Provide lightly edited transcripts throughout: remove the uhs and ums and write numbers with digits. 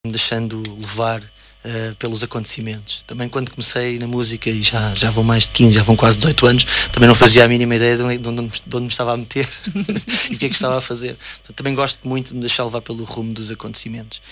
me deixando levar pelos acontecimentos. Também quando comecei na música, e já vão mais de 15, já vão quase 18 anos, também não fazia a mínima ideia de onde me estava a meter e o que é que estava a fazer. Portanto, também gosto muito de me deixar levar pelo rumo dos acontecimentos.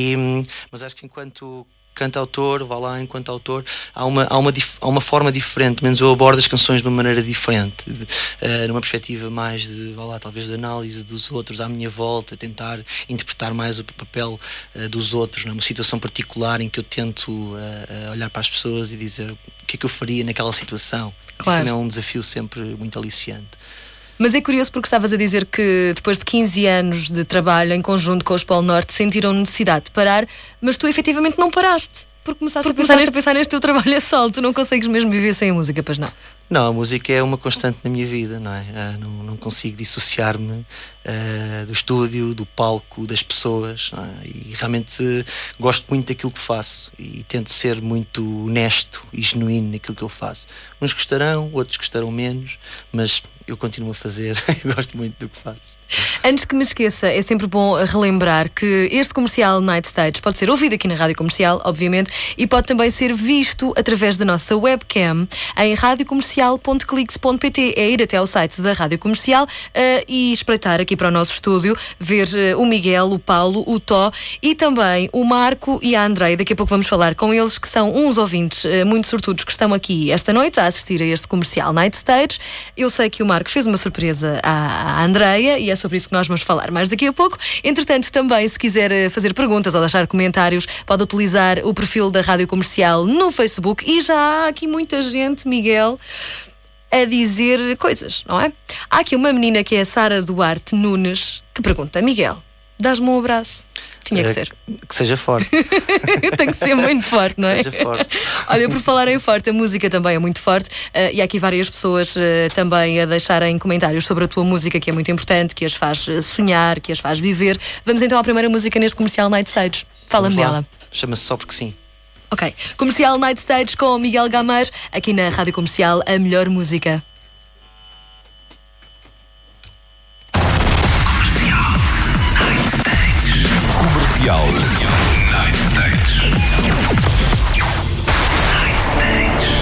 Mas acho que enquanto cantautor, enquanto autor, há uma forma diferente, pelo menos eu abordo as canções de uma maneira diferente, numa perspectiva mais talvez de análise dos outros à minha volta, tentar interpretar mais o papel dos outros, numa situação particular em que eu tento olhar para as pessoas e dizer o que é que eu faria naquela situação. Claro. Isso é um desafio sempre muito aliciante. Mas é curioso porque estavas a dizer que depois de 15 anos de trabalho em conjunto com os Polo Norte sentiram necessidade de parar, mas tu efetivamente não paraste. Porque começaste a pensar neste teu trabalho a solo. Tu não consegues mesmo viver sem a música, pois não? Não, a música é uma constante na minha vida, não é? Não consigo dissociar-me do estúdio, do palco, das pessoas, não é? E realmente gosto muito daquilo que faço e tento ser muito honesto e genuíno naquilo que eu faço. Uns gostarão, outros gostarão menos, mas eu continuo a fazer e gosto muito do que faço. Antes que me esqueça, é sempre bom relembrar que este comercial Night Stage pode ser ouvido aqui na Rádio Comercial, obviamente, e pode também ser visto através da nossa webcam em radiocomercial.clix.pt. É ir até ao site da Rádio Comercial e espreitar aqui para o nosso estúdio, ver o Miguel, o Paulo, o Tó e também o Marco e a Andreia. Daqui a pouco vamos falar com eles, que são uns ouvintes muito sortudos que estão aqui esta noite a assistir a este comercial Night Stage. Eu sei que o Marco fez uma surpresa à Andreia e é sobre isso que nós vamos falar mais daqui a pouco. Entretanto, também, se quiser fazer perguntas ou deixar comentários, pode utilizar o perfil da Rádio Comercial no Facebook. E já há aqui muita gente, Miguel, a dizer coisas, não é? Há aqui uma menina que é a Sara Duarte Nunes que pergunta: Miguel, dás-me um abraço? Tinha que ser. Que seja forte. Tem que ser muito forte, não é? Que seja forte. Olha, por falar em forte, a música também é muito forte e há aqui várias pessoas também a deixarem comentários sobre a tua música, que é muito importante, que as faz sonhar, que as faz viver. Vamos então à primeira música neste comercial Night Stage. Fala-me dela. Chama-se Só Porque Sim. Ok. Comercial Night Stage com Miguel Gameiro, aqui na Rádio Comercial, a melhor música. Comercial Night Stage. Night Stage.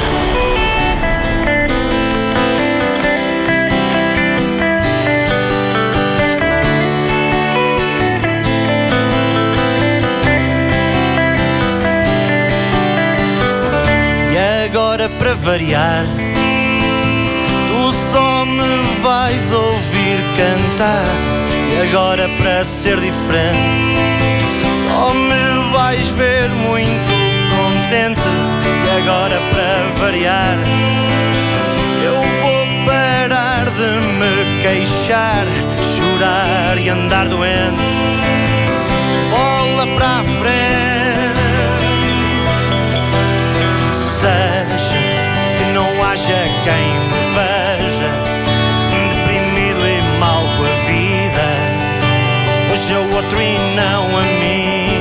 E agora, para variar, tu só me vais ouvir cantar. E agora, para ser diferente, só me vais ver muito contente. E agora, para variar, eu vou parar de me queixar, chorar e andar doente. Bola para a frente. Seja que não haja quem me veja deprimido e mal com a vida, hoje é o outro e não a mim.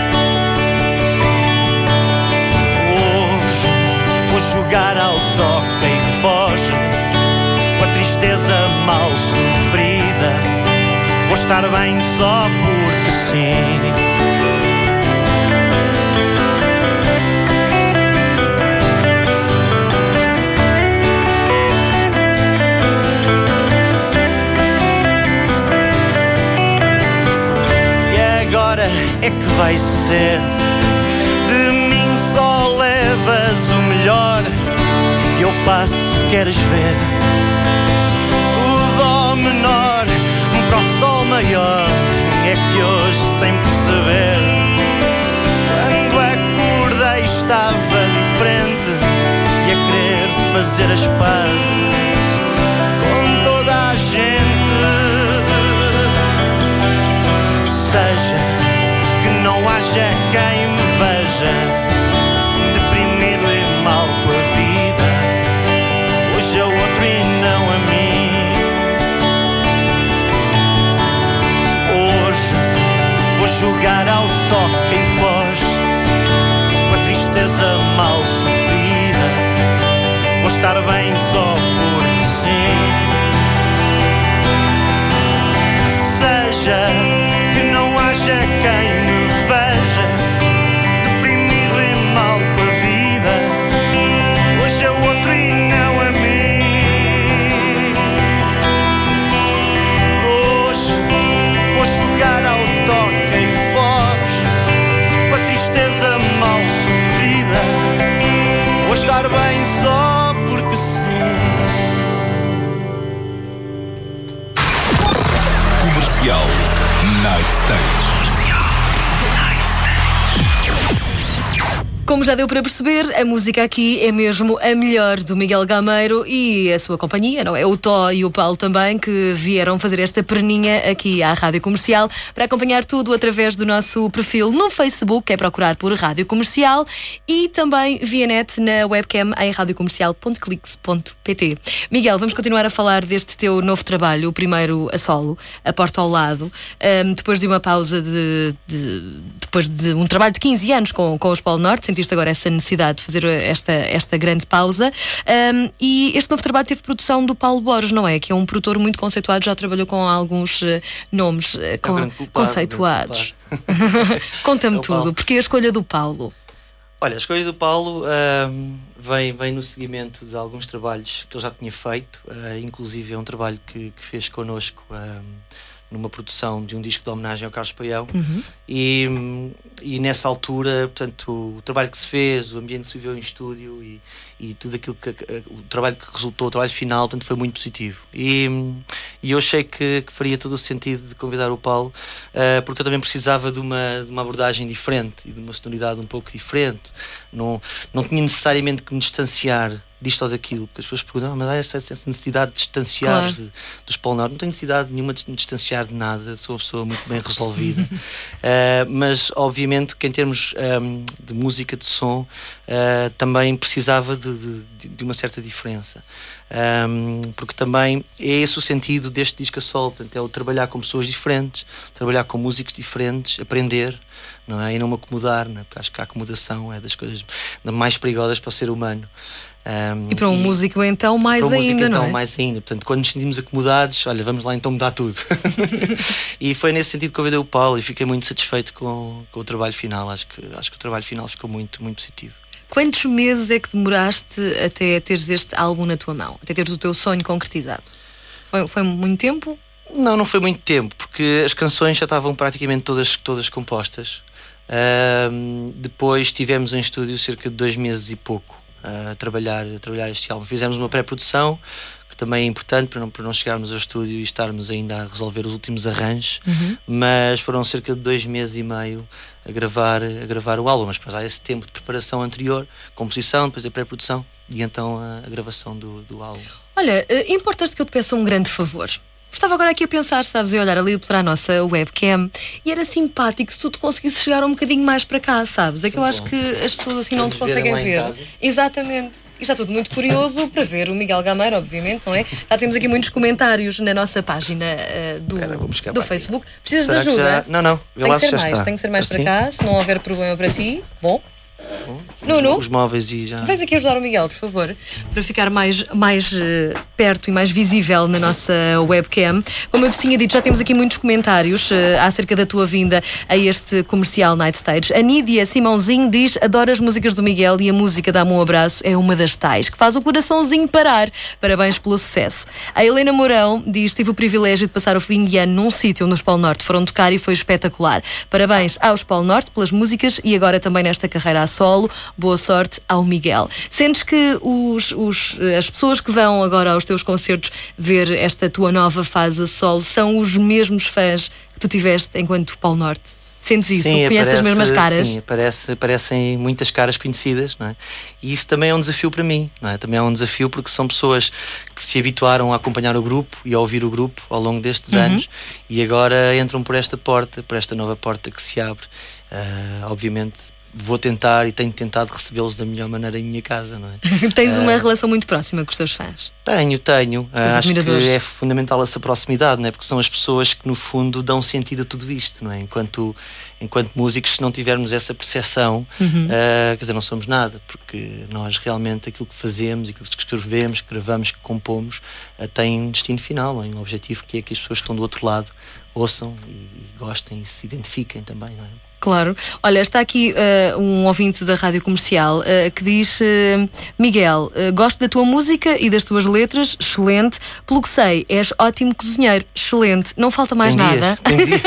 Hoje vou jogar ao toca e foge, com a tristeza mal sofrida. Vou estar bem só porque sim. É que vai ser, de mim só levas o melhor, eu passo, queres ver o dó menor para o sol maior. É que hoje, sem perceber, quando acordei estava diferente e a querer fazer as pazes com toda a gente. Seja não haja quem me veja deprimido e mal com a vida, hoje é o outro e não a mim. Hoje vou jogar ao toque e foge, com a tristeza mal sofrida. Vou estar bem só porque sim. Seja que não haja quem me veja Como já deu para perceber, a música aqui é mesmo a melhor do Miguel Gameiro e a sua companhia, não é? O Tó e o Paulo também, que vieram fazer esta perninha aqui à Rádio Comercial para acompanhar tudo através do nosso perfil no Facebook, é procurar por Rádio Comercial, e também via net na webcam em radiocommercial.clix.pt. Miguel, vamos continuar a falar deste teu novo trabalho, o primeiro a solo, A Porta ao Lado, depois de uma pausa depois de um trabalho de 15 anos com os Polo Norte. Sentiste agora essa necessidade de fazer esta grande pausa, e este novo trabalho teve produção do Paulo Borges, não é? Que é um produtor muito conceituado, já trabalhou com alguns nomes conceituados. Conta-me tudo, porque a escolha do Paulo? Olha, a escolha do Paulo vem no seguimento de alguns trabalhos que ele já tinha feito, inclusive é um trabalho que fez connosco numa produção de um disco de homenagem ao Carlos Paião. E nessa altura, portanto, o trabalho que se fez, o ambiente que se viveu em estúdio e tudo aquilo o trabalho que resultou, o trabalho final, portanto, foi muito positivo. E eu achei que faria todo o sentido de convidar o Paulo, porque eu também precisava de uma abordagem diferente e de uma sonoridade um pouco diferente. Não tinha necessariamente que me distanciar disto ou daquilo, porque as pessoas perguntam, mas há essa necessidade de distanciar dos Polo Norte. Não tenho necessidade nenhuma de me distanciar de nada, sou uma pessoa muito bem resolvida. Mas obviamente que em termos de música, de som, também precisava de uma certa diferença, porque também é esse o sentido deste disco a solo, portanto, é o trabalhar com pessoas diferentes, trabalhar com músicos diferentes, aprender, não é? E não me acomodar, não é? Porque acho que a acomodação é das coisas mais perigosas para o ser humano. E para um músico então mais ainda, não é? Mais ainda. Portanto, quando nos sentimos acomodados, olha, vamos lá então mudar tudo. E foi nesse sentido que convidei o Paulo e fiquei muito satisfeito com o trabalho final. Acho que o trabalho final ficou muito, muito positivo. Quantos meses é que demoraste até teres este álbum na tua mão? Até teres o teu sonho concretizado? Foi muito tempo? Não foi muito tempo, porque as canções já estavam praticamente todas compostas. Depois estivemos em estúdio cerca de 2 meses e pouco a trabalhar este álbum. Fizemos uma pré-produção, que também é importante para não chegarmos ao estúdio e estarmos ainda a resolver os últimos arranjos, mas foram cerca de 2 meses e meio a gravar o álbum. Mas depois há esse tempo de preparação anterior, composição, depois a pré-produção e então a gravação do álbum. Olha, importas-te que eu te peça um grande favor? Estava agora aqui a pensar, sabes, e olhar ali para a nossa webcam, e era simpático se tu te conseguisses chegar um bocadinho mais para cá, sabes? É que eu acho que as pessoas assim não te conseguem ver. Exatamente. E está tudo muito curioso para ver o Miguel Gameiro, obviamente, não é? Já temos aqui muitos comentários na nossa página do Facebook. Precisas de ajuda? Não. Tem que ser mais para cá, se não houver problema para ti. Bom. Nuno, os móveis e já. Vens aqui ajudar o Miguel, por favor, para ficar mais perto e mais visível na nossa webcam. Como eu te tinha dito, já temos aqui muitos comentários acerca da tua vinda a este comercial Night Stage. A Nídia Simãozinho diz: adoro as músicas do Miguel e a música Dá-me um Abraço é uma das tais que faz o coraçãozinho parar. Parabéns pelo sucesso. A Helena Mourão diz: tive o privilégio de passar o fim de ano num sítio onde os Polo Norte foram tocar e foi espetacular. Parabéns aos Polo Norte pelas músicas e agora também nesta carreira a solo. Boa sorte ao Miguel. Sentes que as pessoas que vão agora aos teus concertos ver esta tua nova fase a solo são os mesmos fãs que tu tiveste enquanto Polo Norte? Sentes isso? Sim, conheces as mesmas caras? Sim, aparecem muitas caras conhecidas, não é? E isso também é um desafio para mim, não é? Também é um desafio porque são pessoas que se habituaram a acompanhar o grupo e a ouvir o grupo ao longo destes anos e agora entram por esta nova porta que se abre. Obviamente vou tentar e tenho tentado recebê-los da melhor maneira em minha casa, não é? Tens uma relação muito próxima com os teus fãs? Tenho. Acho que é fundamental essa proximidade, não é? Porque são as pessoas que no fundo dão sentido a tudo isto, não é? Enquanto músicos, se não tivermos essa percepção, quer dizer, não somos nada, porque nós realmente aquilo que fazemos, aquilo que escrevemos, que gravamos, que compomos, tem um destino final, não é? Um objetivo que é que as pessoas que estão do outro lado ouçam e gostem e se identifiquem também, não é? Claro. Olha, está aqui um ouvinte da Rádio Comercial que diz: Miguel, gosto da tua música e das tuas letras, excelente. Pelo que sei, és ótimo cozinheiro, excelente. Não falta mais nada. Tem dias.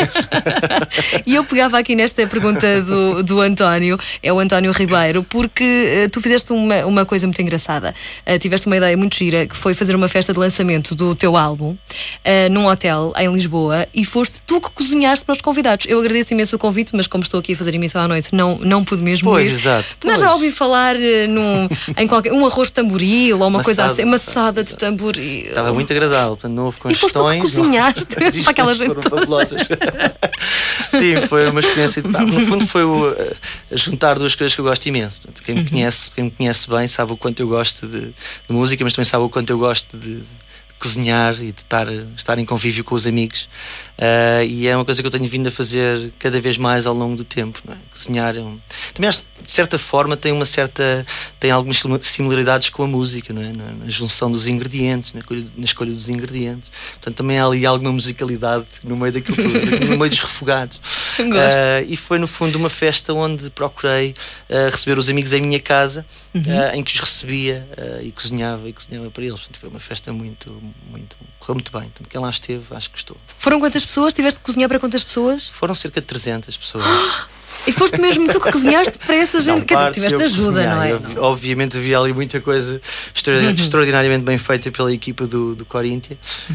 E eu pegava aqui nesta pergunta do António, é o António Ribeiro, porque tu fizeste uma coisa muito engraçada. Tiveste uma ideia muito gira, que foi fazer uma festa de lançamento do teu álbum num hotel em Lisboa, e foste tu que cozinhaste para os convidados. Eu agradeço imenso o convite, mas como estou aqui a fazer emissão à noite, não pude mesmo Pois, ir. exato. Mas já ouvi falar em qualquer um arroz de tamboril ou uma coisa Maçada, assim, maçada de tamboril. Estava muito agradável, portanto não houve E foste tu que congestões. cozinhaste para aquela gente Foram toda. fabulosas. Sim, foi uma experiência. No fundo, foi juntar duas coisas que eu gosto imenso. Portanto, quem me conhece bem sabe o quanto eu gosto de música, mas também sabe o quanto eu gosto de cozinhar e de estar em convívio com os amigos. E é uma coisa que eu tenho vindo a fazer cada vez mais ao longo do tempo, não é? Cozinhar também acho que de certa forma tem algumas similaridades com a música, não é? Na junção dos ingredientes, na escolha dos ingredientes. Portanto, também há ali alguma musicalidade no meio daquilo tudo, no meio dos refogados. E foi no fundo uma festa onde procurei receber os amigos em minha casa, em que os recebia e cozinhava para eles. Portanto, foi uma festa correu muito bem. Portanto, quem lá esteve, acho que gostou. Foram quantas pessoas? Tiveste que cozinhar para quantas pessoas? Foram cerca de 300 pessoas. E foste mesmo tu que cozinhaste para essa gente? Quer dizer, tiveste ajuda, não é? Obviamente havia ali muita coisa extraordinariamente bem feita pela equipa do Coríntia.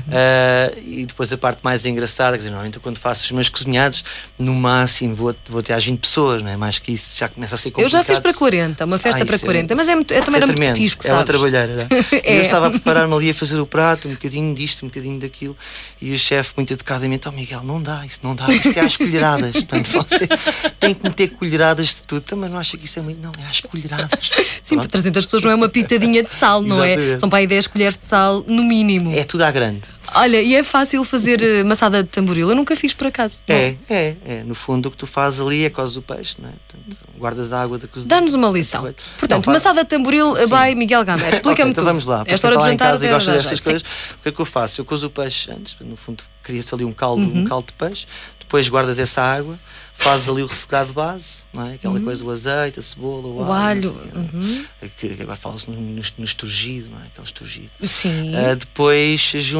E depois a parte mais engraçada, quer dizer, normalmente quando faço os meus cozinhados, no máximo vou até às 20 pessoas, não é? Mais que isso já começa a ser complicado. Eu já fiz para 40, uma festa para 40, mas também era muito petisco, sabes? É uma trabalheira. Eu estava a preparar-me ali a fazer o prato, um bocadinho disto, um bocadinho daquilo, e o chefe muito educadamente: Miguel, não dá, isto é às colheradas. Portanto, você tem que meter colheradas de tudo. Também não acha que isso é muito? Não, é às colheradas. Sim, para 300 pessoas não é uma pitadinha de sal, não é? São para aí 10 colheres de sal, no mínimo. É tudo à grande. Olha, e é fácil fazer maçada de tamboril? Eu nunca fiz por acaso. É. No fundo o que tu fazes ali é cozes o peixe, não é? Portanto, guardas a água da cozinha. Dá-nos uma lição. Portanto, maçada de tamboril by Miguel Gamer. Explica-me então tudo. Vamos lá. Esta hora do jantar e gosta destas sim. coisas. O que é que eu faço? Eu cozo o peixe antes, no fundo cria-se ali um caldo de peixe, depois guardas essa água, fazes ali o refogado base, não é? Aquela coisa, o azeite, a cebola, o alho. Que agora fala-se no esturgido, não é? Aquele esturgido. Sim. Depois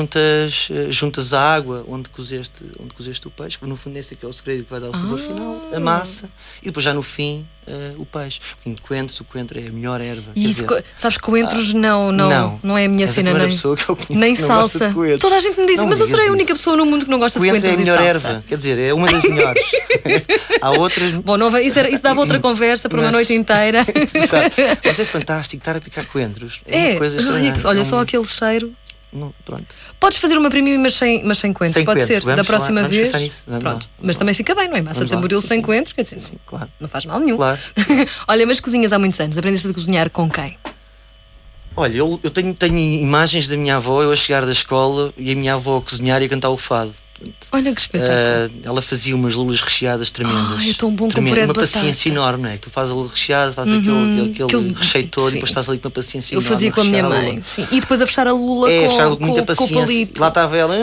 juntas a água onde cozeste o peixe, que no fundo esse é que é o segredo que vai dar o sabor final, a massa, e depois já no fim o peixe. Um coentros, o coentro é a melhor erva. E isso, sabes, coentros não é a minha cena, nem salsa. Toda a gente me diz, mas eu serei a única pessoa no mundo que não gosta de coentros e salsa. É a melhor erva, quer dizer, é uma das melhores. Há outras. Bom, isso dava outra conversa para uma noite inteira. Mas é fantástico estar a picar coentros. É, olha, só aquele cheiro. Pronto. Podes fazer uma para mim, mas sem coentros, pode ser, da próxima vez. Pronto. Mas também fica bem, não é? Massa de tamboril sem coentros, quer dizer, sim, claro. Não faz mal nenhum. Claro. Olha, mas cozinhas há muitos anos, aprendeste a cozinhar com quem? Olha, eu tenho imagens da minha avó, eu a chegar da escola e a minha avó a cozinhar e a cantar o fado. Olha que espetáculo. Ela fazia umas lulas recheadas tremendas. É tão bom com puré de batata. Uma paciência enorme, não é? Tu fazes a lula recheada, fazes aquele recheio todo e depois estás ali com uma paciência enorme. Eu fazia com a minha mãe, sim. E depois a fechar a lula com o palito. Lá estava ela,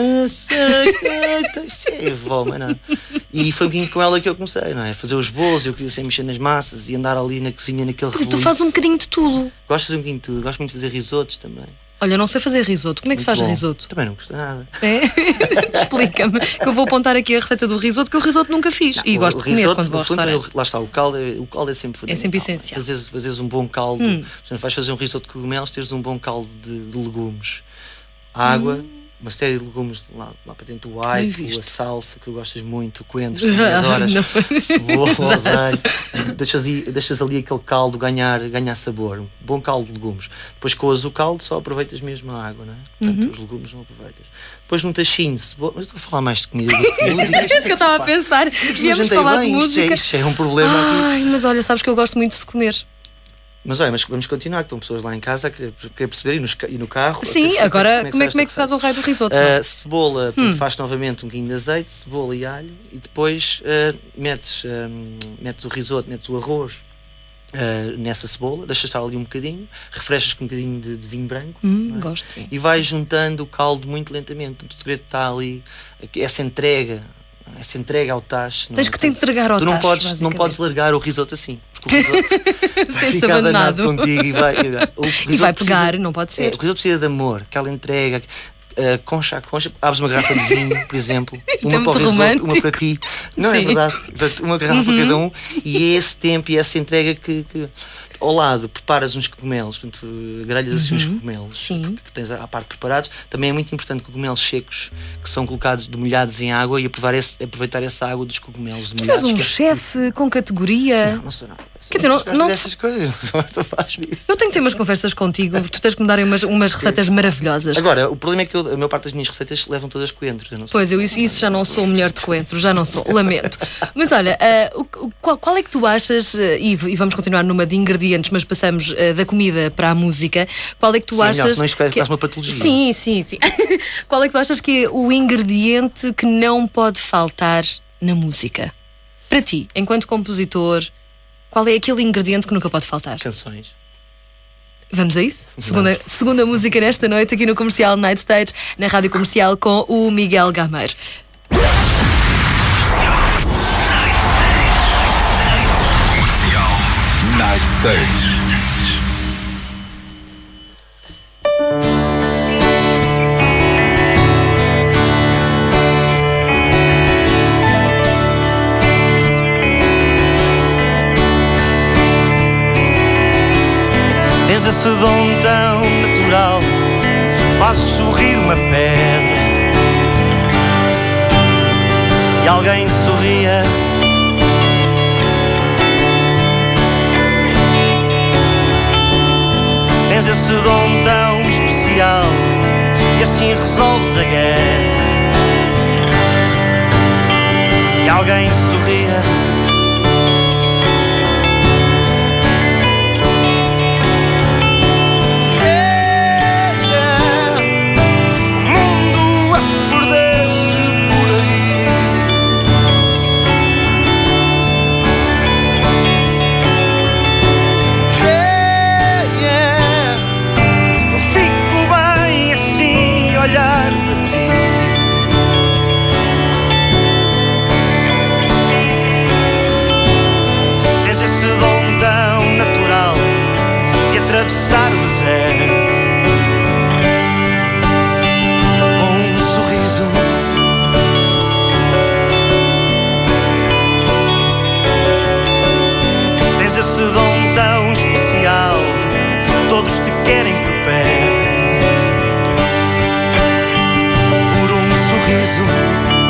vó, mas não. E foi um bocadinho com ela que eu comecei, não é? Fazer os bolos, eu queria sempre mexer nas massas e andar ali na cozinha naquele rebuliço. Tu fazes um bocadinho de tudo. Gosto de fazer um bocadinho de tudo, gosto muito de fazer risotos também. Olha, não sei fazer risoto. Como é que se faz risoto? Também não gosto nada. É? Explica-me. Que eu vou apontar aqui a receita do risoto, que o risoto nunca fiz. E gosto de comer quando vou ao restaurante. Lá está, o caldo é sempre fundamental. É sempre essencial. Fazeres um bom caldo. Portanto, vais fazer um risoto de cogumelos, teres um bom caldo de legumes. Água, uma série de legumes lá para dentro, o alho, a salsa, que tu gostas muito, o coentro, que adoras, cebola, azeite. Deixas ali aquele caldo ganhar sabor. Um bom caldo de legumes. Depois coas o caldo, só aproveitas mesmo a água, não é? Portanto, os legumes não aproveitas. Depois num tachinho, cebola. Mas estou a falar mais de comida do que de música. É isso que eu estava a pensar. Viemos falar de música. Isto é um problema aqui. Mas olha, sabes que eu gosto muito de comer. Mas olha, vamos continuar, que estão pessoas lá em casa a querer perceber e no carro. Sim, agora como é que faz o raio do risoto? Cebola, faz novamente um bocadinho de azeite, cebola e alho, e depois metes o risoto, metes o arroz nessa cebola, deixas estar ali um bocadinho, refrescas com um bocadinho de vinho branco, gosto. E vais juntando o caldo muito lentamente. Portanto, o segredo está ali, essa entrega ao tacho. Tens que te entregar ao tacho. Tu não podes largar o risoto assim. Porque o risoto vai ficar danado contigo e vai pegar, não pode ser. O risoto precisa de amor, aquela entrega. Concha a concha, abres uma garrafa de vinho, por exemplo, uma para o risoto, uma para ti. Não, é verdade. Uma garrafa para cada um. E é esse tempo e essa entrega que ao lado preparas uns cogumelos, portanto, grelhas assim uns cogumelos Sim. que tens à parte preparados. Também é muito importante cogumelos secos que são colocados, demolhados em água, e aproveitar essa água dos cogumelos Tu demolhados. és um chefe com categoria. Não sou nada. Quer dizer, não essas coisas, não faço isso. Eu tenho que ter umas conversas contigo, porque tu tens que me dar umas receitas maravilhosas. Agora, o problema é que a maior parte das minhas receitas levam todas coentro. Eu não sei. Pois, eu isso já não sou mulher de coentro, já não sou, lamento. Mas olha, qual é que tu achas, e vamos continuar numa de ingredientes, mas passamos da comida para a música, qual é que tu Sim, achas... Senão isto faz uma patologia. Sim. Qual é que tu achas que é o ingrediente que não pode faltar na música? Para ti, enquanto compositor, qual é aquele ingrediente que nunca pode faltar? Canções. Vamos a isso? Segunda música nesta noite aqui no Comercial Night Stage, na Rádio Comercial, com o Miguel Gameiro. Night Stage. Tens esse dom tão natural, fazes sorrir uma pedra e alguém sorria. Tens esse dom tão especial e assim resolves a guerra e alguém sorria. Atravessar o deserto com um sorriso. Tens esse dom tão especial, todos te querem por perto por um sorriso.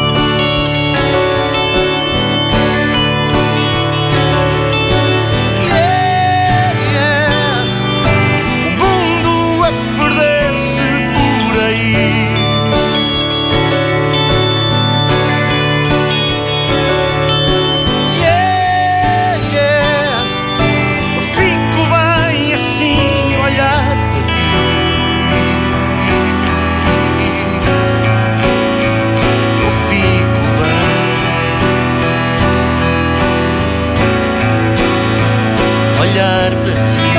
Olhar para ti,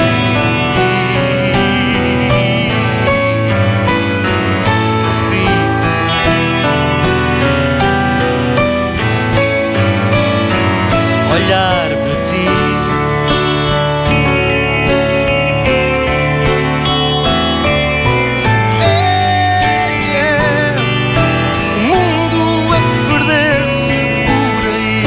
eu fico bem. Olhar para ti, o mundo a perder-se por aí.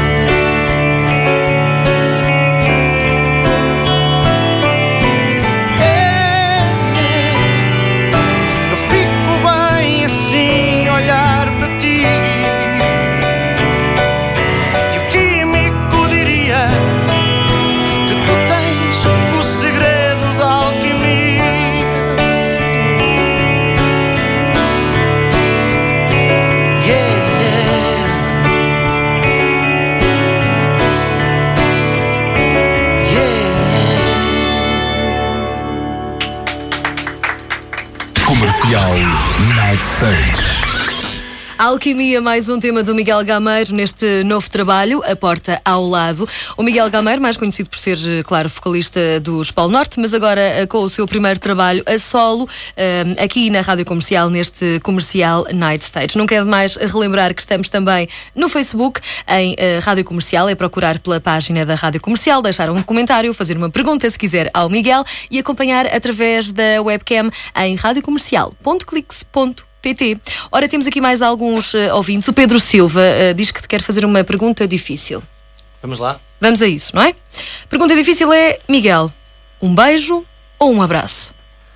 Comercial Night Stage. Alquimia, mais um tema do Miguel Gameiro neste novo trabalho, A Porta ao Lado. O Miguel Gameiro, mais conhecido por ser, claro, vocalista dos Polo Norte, mas agora com o seu primeiro trabalho a solo, aqui na Rádio Comercial, neste Comercial Night Stage. Não quero mais relembrar que estamos também no Facebook, em Rádio Comercial, é procurar pela página da Rádio Comercial, deixar um comentário, fazer uma pergunta, se quiser, ao Miguel e acompanhar através da webcam em radiocomercial.clix.pt. Ora, temos aqui mais alguns ouvintes. O Pedro Silva diz que te quer fazer uma pergunta difícil. Vamos lá? Vamos a isso, não é? Pergunta difícil é, Miguel, Um beijo ou um abraço?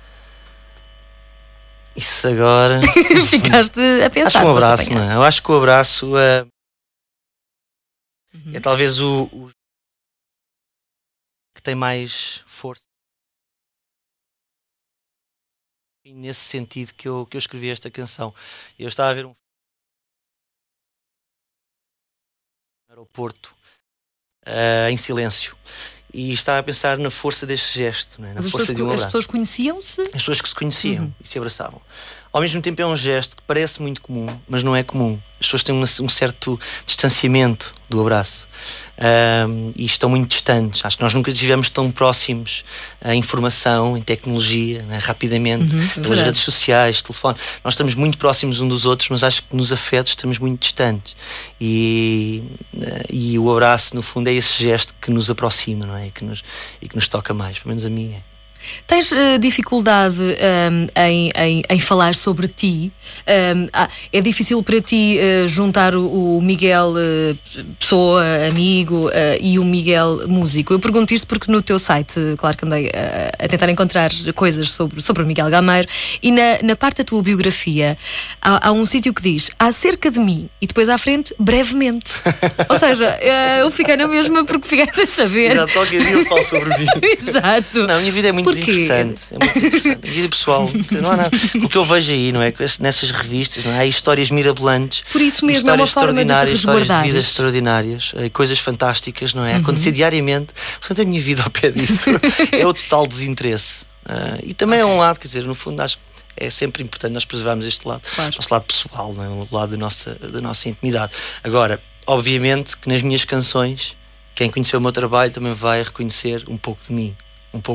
Isso agora. Ficaste a pensar. Acho que um abraço, não é? Eu acho que o abraço é talvez o que tem mais força. E nesse sentido que eu escrevi esta canção. Eu estava a ver um aeroporto em silêncio. E estava a pensar na força deste gesto, não é? Na força de um abraço. As pessoas conheciam-se? As pessoas que se conheciam e se abraçavam. Ao mesmo tempo é um gesto que parece muito comum, mas não é comum. As pessoas têm um certo distanciamento do abraço e estão muito distantes. Acho que nós nunca estivemos tão próximos em informação, em tecnologia, né? Rapidamente, pelas redes sociais, telefone. Nós estamos muito próximos uns dos outros, mas acho que nos afetos estamos muito distantes. E o abraço, no fundo, é esse gesto que nos aproxima, não é? E que nos toca mais, pelo menos a mim é. Tens dificuldade em falar sobre ti? É difícil para ti juntar o Miguel pessoa, amigo, e o Miguel músico? Eu pergunto isto porque no teu site, claro que andei a tentar encontrar coisas sobre o Miguel Gameiro, e na parte da tua biografia há um sítio que diz acerca de mim e depois à frente brevemente. Ou seja, eu fiquei na mesma porque fiquei sem saber. Exato, qualquer dia eu falo sobre mim. Exato. Não, a minha vida é muito interessante. É muito interessante. A vida pessoal, não há nada. O que eu vejo aí, não é? Nessas revistas, não é? Há histórias mirabolantes. Por isso mesmo é uma forma de te resguardares. Histórias de vidas extraordinárias, coisas fantásticas, não é? Acontecer diariamente. Portanto, a minha vida ao pé disso é o total desinteresse. E também é um lado, quer dizer, no fundo, acho que é sempre importante nós preservarmos este lado, nosso lado pessoal, não é? O lado da nossa intimidade. Agora, obviamente que nas minhas canções, quem conheceu o meu trabalho também vai reconhecer um pouco de mim,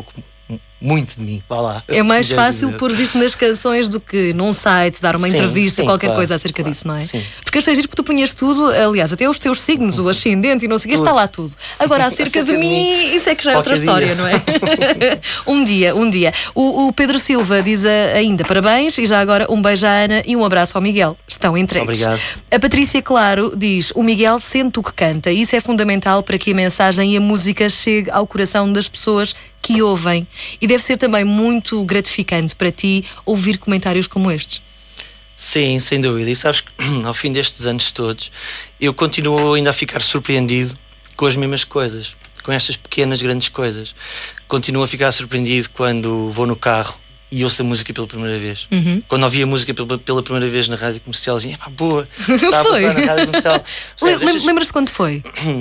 muito de mim, vá lá. É mais fácil pôr isso nas canções do que num site, dar uma entrevista, qualquer coisa acerca disso, não é? Sim. Porque achei giro que tu punhas tudo, aliás, até os teus signos, o ascendente e não sei o que, está lá tudo. Agora, acerca de mim, isso é que já é outra história, não é? Um dia. O Pedro Silva diz ainda parabéns e já agora um beijo à Ana e um abraço ao Miguel. Estão entregues. Obrigado. A Patrícia Claro diz: o Miguel sente o que canta e isso é fundamental para que a mensagem e a música chegue ao coração das pessoas que ouvem. E deve ser também muito gratificante para ti ouvir comentários como estes. Sim, sem dúvida. E sabes que ao fim destes anos todos eu continuo ainda a ficar surpreendido com as mesmas coisas, com estas pequenas, grandes coisas. Continuo a ficar surpreendido quando vou no carro e ouço a música pela primeira vez. Quando ouvi a música pela primeira vez na rádio comercial, dizia, boa, está a passar na rádio comercial. Lembras-te quando foi?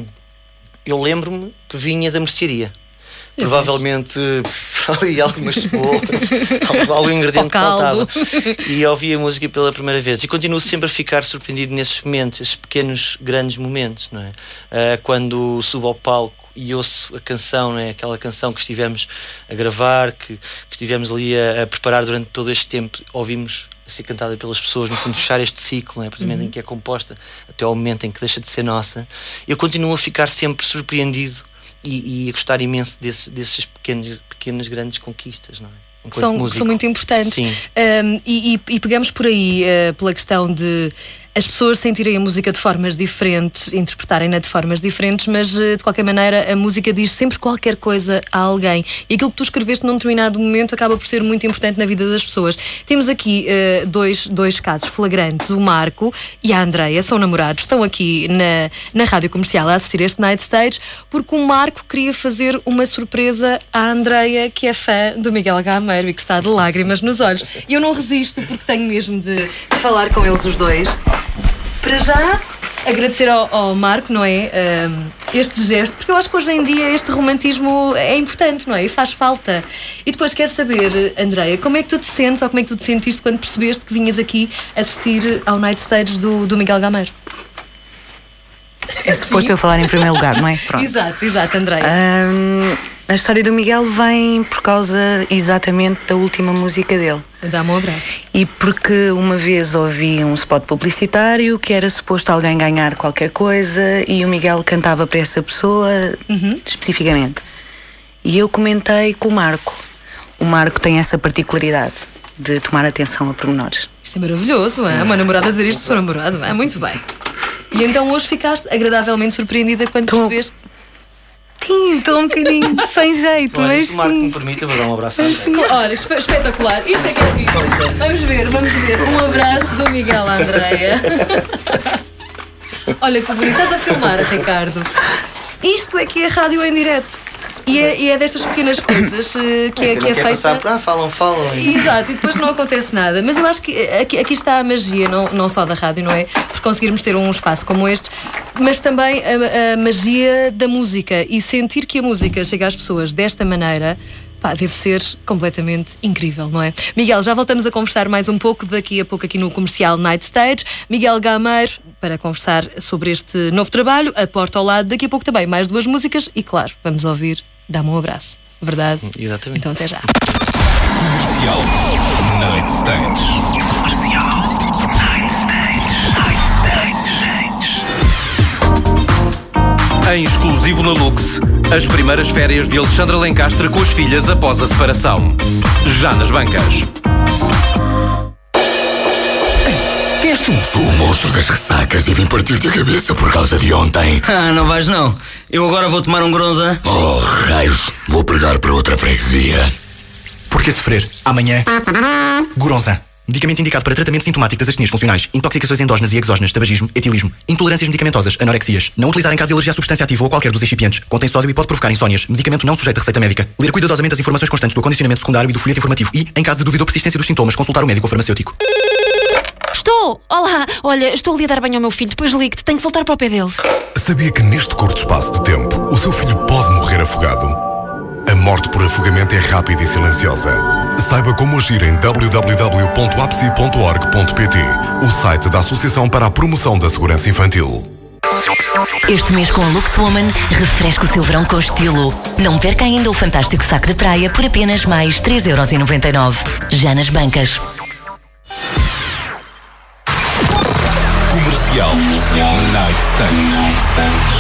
Eu lembro-me que vinha da mercearia. Provavelmente ali algumas cebolas, algum ingrediente que faltava. E ouvi a música pela primeira vez. E continuo sempre a ficar surpreendido nesses momentos, esses pequenos, grandes momentos, não é? Quando subo ao palco e ouço a canção, não é? Aquela canção que estivemos a gravar, que estivemos ali a preparar durante todo este tempo, ouvimos a ser cantada pelas pessoas, no fundo fechar este ciclo, não é? A partir do momento em que é composta até ao momento em que deixa de ser nossa. Eu continuo a ficar sempre surpreendido e a gostar imenso desses pequenas grandes conquistas, não é? São muito importantes. Sim. E pegamos por aí pela questão de as pessoas sentirem a música de formas diferentes, interpretarem-na de formas diferentes, mas de qualquer maneira a música diz sempre qualquer coisa a alguém. E aquilo que tu escreveste num determinado momento acaba por ser muito importante na vida das pessoas. Temos aqui dois casos flagrantes. O Marco e a Andreia são namorados, estão aqui na rádio comercial a assistir este Night Stage, porque o Marco queria fazer uma surpresa à Andreia, que é fã do Miguel Gameiro e que está de lágrimas nos olhos. E eu não resisto porque tenho mesmo de falar com eles os dois. Para já, agradecer ao Marco, não é? Este gesto, porque eu acho que hoje em dia este romantismo é importante, não é? E faz falta. E depois quero saber, Andreia, como é que tu te sentes ou como é que tu te sentiste quando percebeste que vinhas aqui assistir ao Night Stage do Miguel Gameiro? É suposto eu falar em primeiro lugar, não é? Pronto. Exato, Andreia. A história do Miguel vem por causa exatamente da última música dele. Dá-me um abraço. E porque uma vez ouvi um spot publicitário que era suposto alguém ganhar qualquer coisa e o Miguel cantava para essa pessoa especificamente. E eu comentei com o Marco. O Marco tem essa particularidade de tomar atenção a pormenores. Isto é maravilhoso, é? Uma namorada a dizer isto do seu namorado, é muito bem. E então hoje ficaste agradavelmente surpreendida quando percebeste? Sim, Estou um bocadinho sem jeito, Olha, mas se o Marco sim. me permite, eu vou dar um abraço à Andréia. Olha, espetacular. Isto é que é fixe. Vamos ver. Um abraço do Miguel à Andreia. Olha que bonito. Estás a filmar, Ricardo. Isto é que é rádio em direto. E é destas pequenas coisas que é feita. Passar para falam. Exato, e depois não acontece nada. Mas eu acho que aqui está a magia, não só da rádio, não é? Por conseguirmos ter um espaço como este, mas também a magia da música e sentir que a música chega às pessoas desta maneira. Pá, deve ser completamente incrível, não é? Miguel, já voltamos a conversar mais um pouco daqui a pouco aqui no Comercial Night Stage. Miguel Gameiro, para conversar sobre este novo trabalho, A Porta ao Lado. Daqui a pouco também mais 2 músicas e, claro, vamos ouvir Dá-me um Abraço. Verdade? Exatamente. Então até já. Comercial Night Stage. Comercial Night Stage. Night Stage. Em exclusivo na Lux, as primeiras férias de Alexandra Lencastre com as filhas após a separação. Já nas bancas. Quem és tu? Sou o monstro das ressacas e vim partir-te a cabeça por causa de ontem. Ah, não vais não. Eu agora vou tomar um Gronza. Oh, raios. Vou pregar para outra freguesia. Por que sofrer? Amanhã. Goronza. Medicamento indicado para tratamento sintomático das astenias funcionais, intoxicações endógenas e exógenas, tabagismo, etilismo, intolerâncias medicamentosas, anorexias. Não utilizar em caso de alergia à substância ativa ou qualquer dos excipientes. Contém sódio e pode provocar insónias. Medicamento não sujeito a receita médica. Ler cuidadosamente as informações constantes do acondicionamento secundário e do folheto informativo e, em caso de dúvida ou persistência dos sintomas, consultar o médico ou farmacêutico. Estou! Olá! Olha, estou ali a dar banho ao meu filho, depois ligo-te, tenho que voltar para o pé dele. Sabia que neste curto espaço de tempo o seu filho pode morrer afogado? A morte por afogamento é rápida e silenciosa. Saiba como agir em www.apsi.org.pt, o site da Associação para a Promoção da Segurança Infantil. Este mês com a Lux Woman, refresca o seu verão com estilo. Não perca ainda o fantástico saco de praia por apenas mais 3,99€. Já nas bancas. Comercial Night Stage.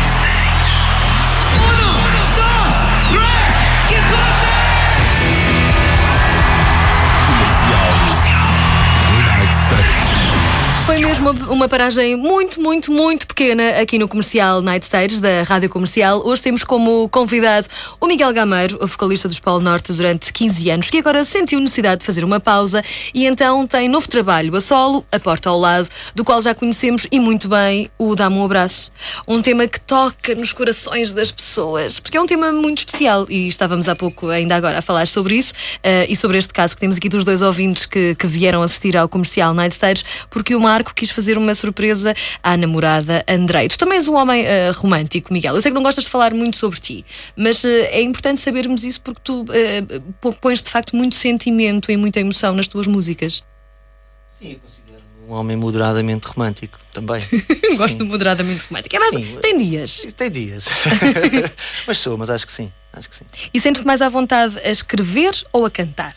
Foi mesmo uma paragem muito pequena aqui no Comercial Night Stage da Rádio Comercial. Hoje temos como convidado o Miguel Gameiro, o vocalista dos Polo Norte durante 15 anos, que agora sentiu necessidade de fazer uma pausa e então tem novo trabalho a solo, A Porta ao Lado, do qual já conhecemos e muito bem o Dá-me um Abraço. Um tema que toca nos corações das pessoas, porque é um tema muito especial e estávamos há pouco, ainda agora, a falar sobre isso e sobre este caso que temos aqui dos 2 ouvintes que vieram assistir ao Comercial Night Stage, porque o Marco quis fazer uma surpresa à namorada Andrei. Tu também és um homem romântico, Miguel. Eu sei que não gostas de falar muito sobre ti, mas é importante sabermos isso porque tu pões de facto muito sentimento e muita emoção nas tuas músicas. Sim, eu considero um homem moderadamente romântico também. Gosto de moderadamente romântico. É mais, tem dias. Tem dias. mas acho que sim. E sentes-te mais à vontade a escrever ou a cantar?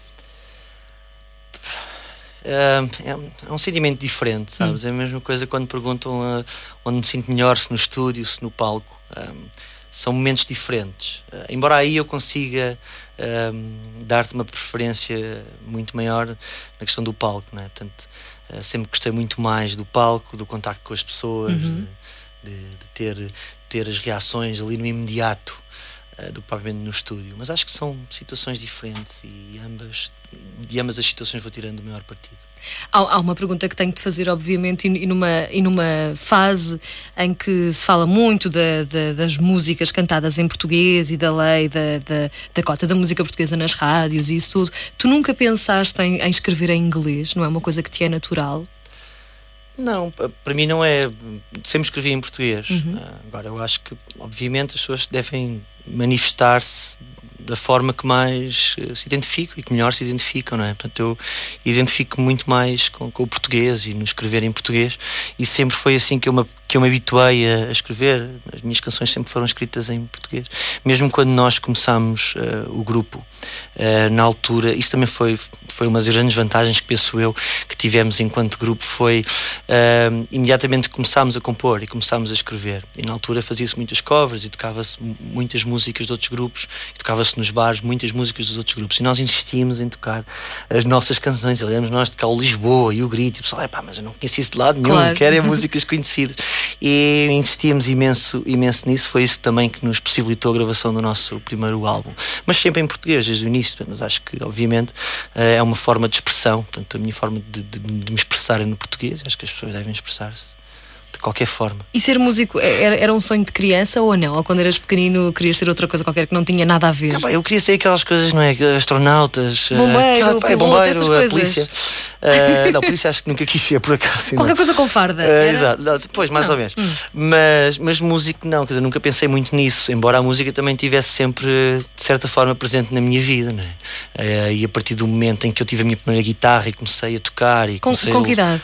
É um sentimento diferente, sabes? É a mesma coisa quando perguntam onde me sinto melhor, se no estúdio, se no palco. São momentos diferentes. Embora aí eu consiga dar-te uma preferência muito maior na questão do palco, não é? Portanto, sempre gostei muito mais do palco, do contacto com as pessoas, de ter as reações ali no imediato do que propriamente no estúdio. Mas acho que são situações diferentes e de ambas as situações vou tirando o maior partido. Há uma pergunta que tenho de fazer, obviamente, e numa fase em que se fala muito das músicas cantadas em português e da lei da cota da música portuguesa nas rádios e isso tudo. Tu nunca pensaste em escrever em inglês? Não é uma coisa que te é natural? Não, para mim não é. Sempre escrevi em português. Agora, eu acho que, obviamente, as pessoas devem manifestar-se da forma que mais se identificam e que melhor se identificam, não é? Portanto, eu identifico muito mais com o português e no escrever em português, e sempre foi assim que eu me habituei a escrever. As minhas canções sempre foram escritas em português. Mesmo quando nós começámos o grupo, na altura, isso também foi uma das grandes vantagens que penso eu que tivemos enquanto grupo, foi imediatamente começámos a compor e começámos a escrever. E na altura fazia-se muitas covers e tocava-se muitas músicas de outros grupos, e tocava-se nos bares muitas músicas dos outros grupos, e nós insistíamos em tocar as nossas canções. Lembramos nós de tocar o Lisboa e o Grito, e o pessoal, mas eu não conheci isso de lado nenhum, claro. Quero músicas conhecidas. E insistíamos imenso nisso. Foi isso também que nos possibilitou a gravação do nosso primeiro álbum, mas sempre em português desde o início. Mas acho que obviamente é uma forma de expressão, portanto a minha forma de me expressar é no português. Acho que as pessoas devem expressar-se de qualquer forma. E ser músico era um sonho de criança ou não? Ou quando eras pequenino querias ser outra coisa qualquer que não tinha nada a ver? Eu queria ser aquelas coisas, não é? Astronautas, bombeiro, piloto, essas coisas. Polícia. Não, polícia acho que nunca quis ser, por acaso. Qualquer coisa com farda. Exato, depois mais ou menos. Mas músico não, quer dizer, nunca pensei muito nisso, embora a música também estivesse sempre, de certa forma, presente na minha vida, não é? E a partir do momento em que eu tive a minha primeira guitarra e comecei a tocar e com que idade?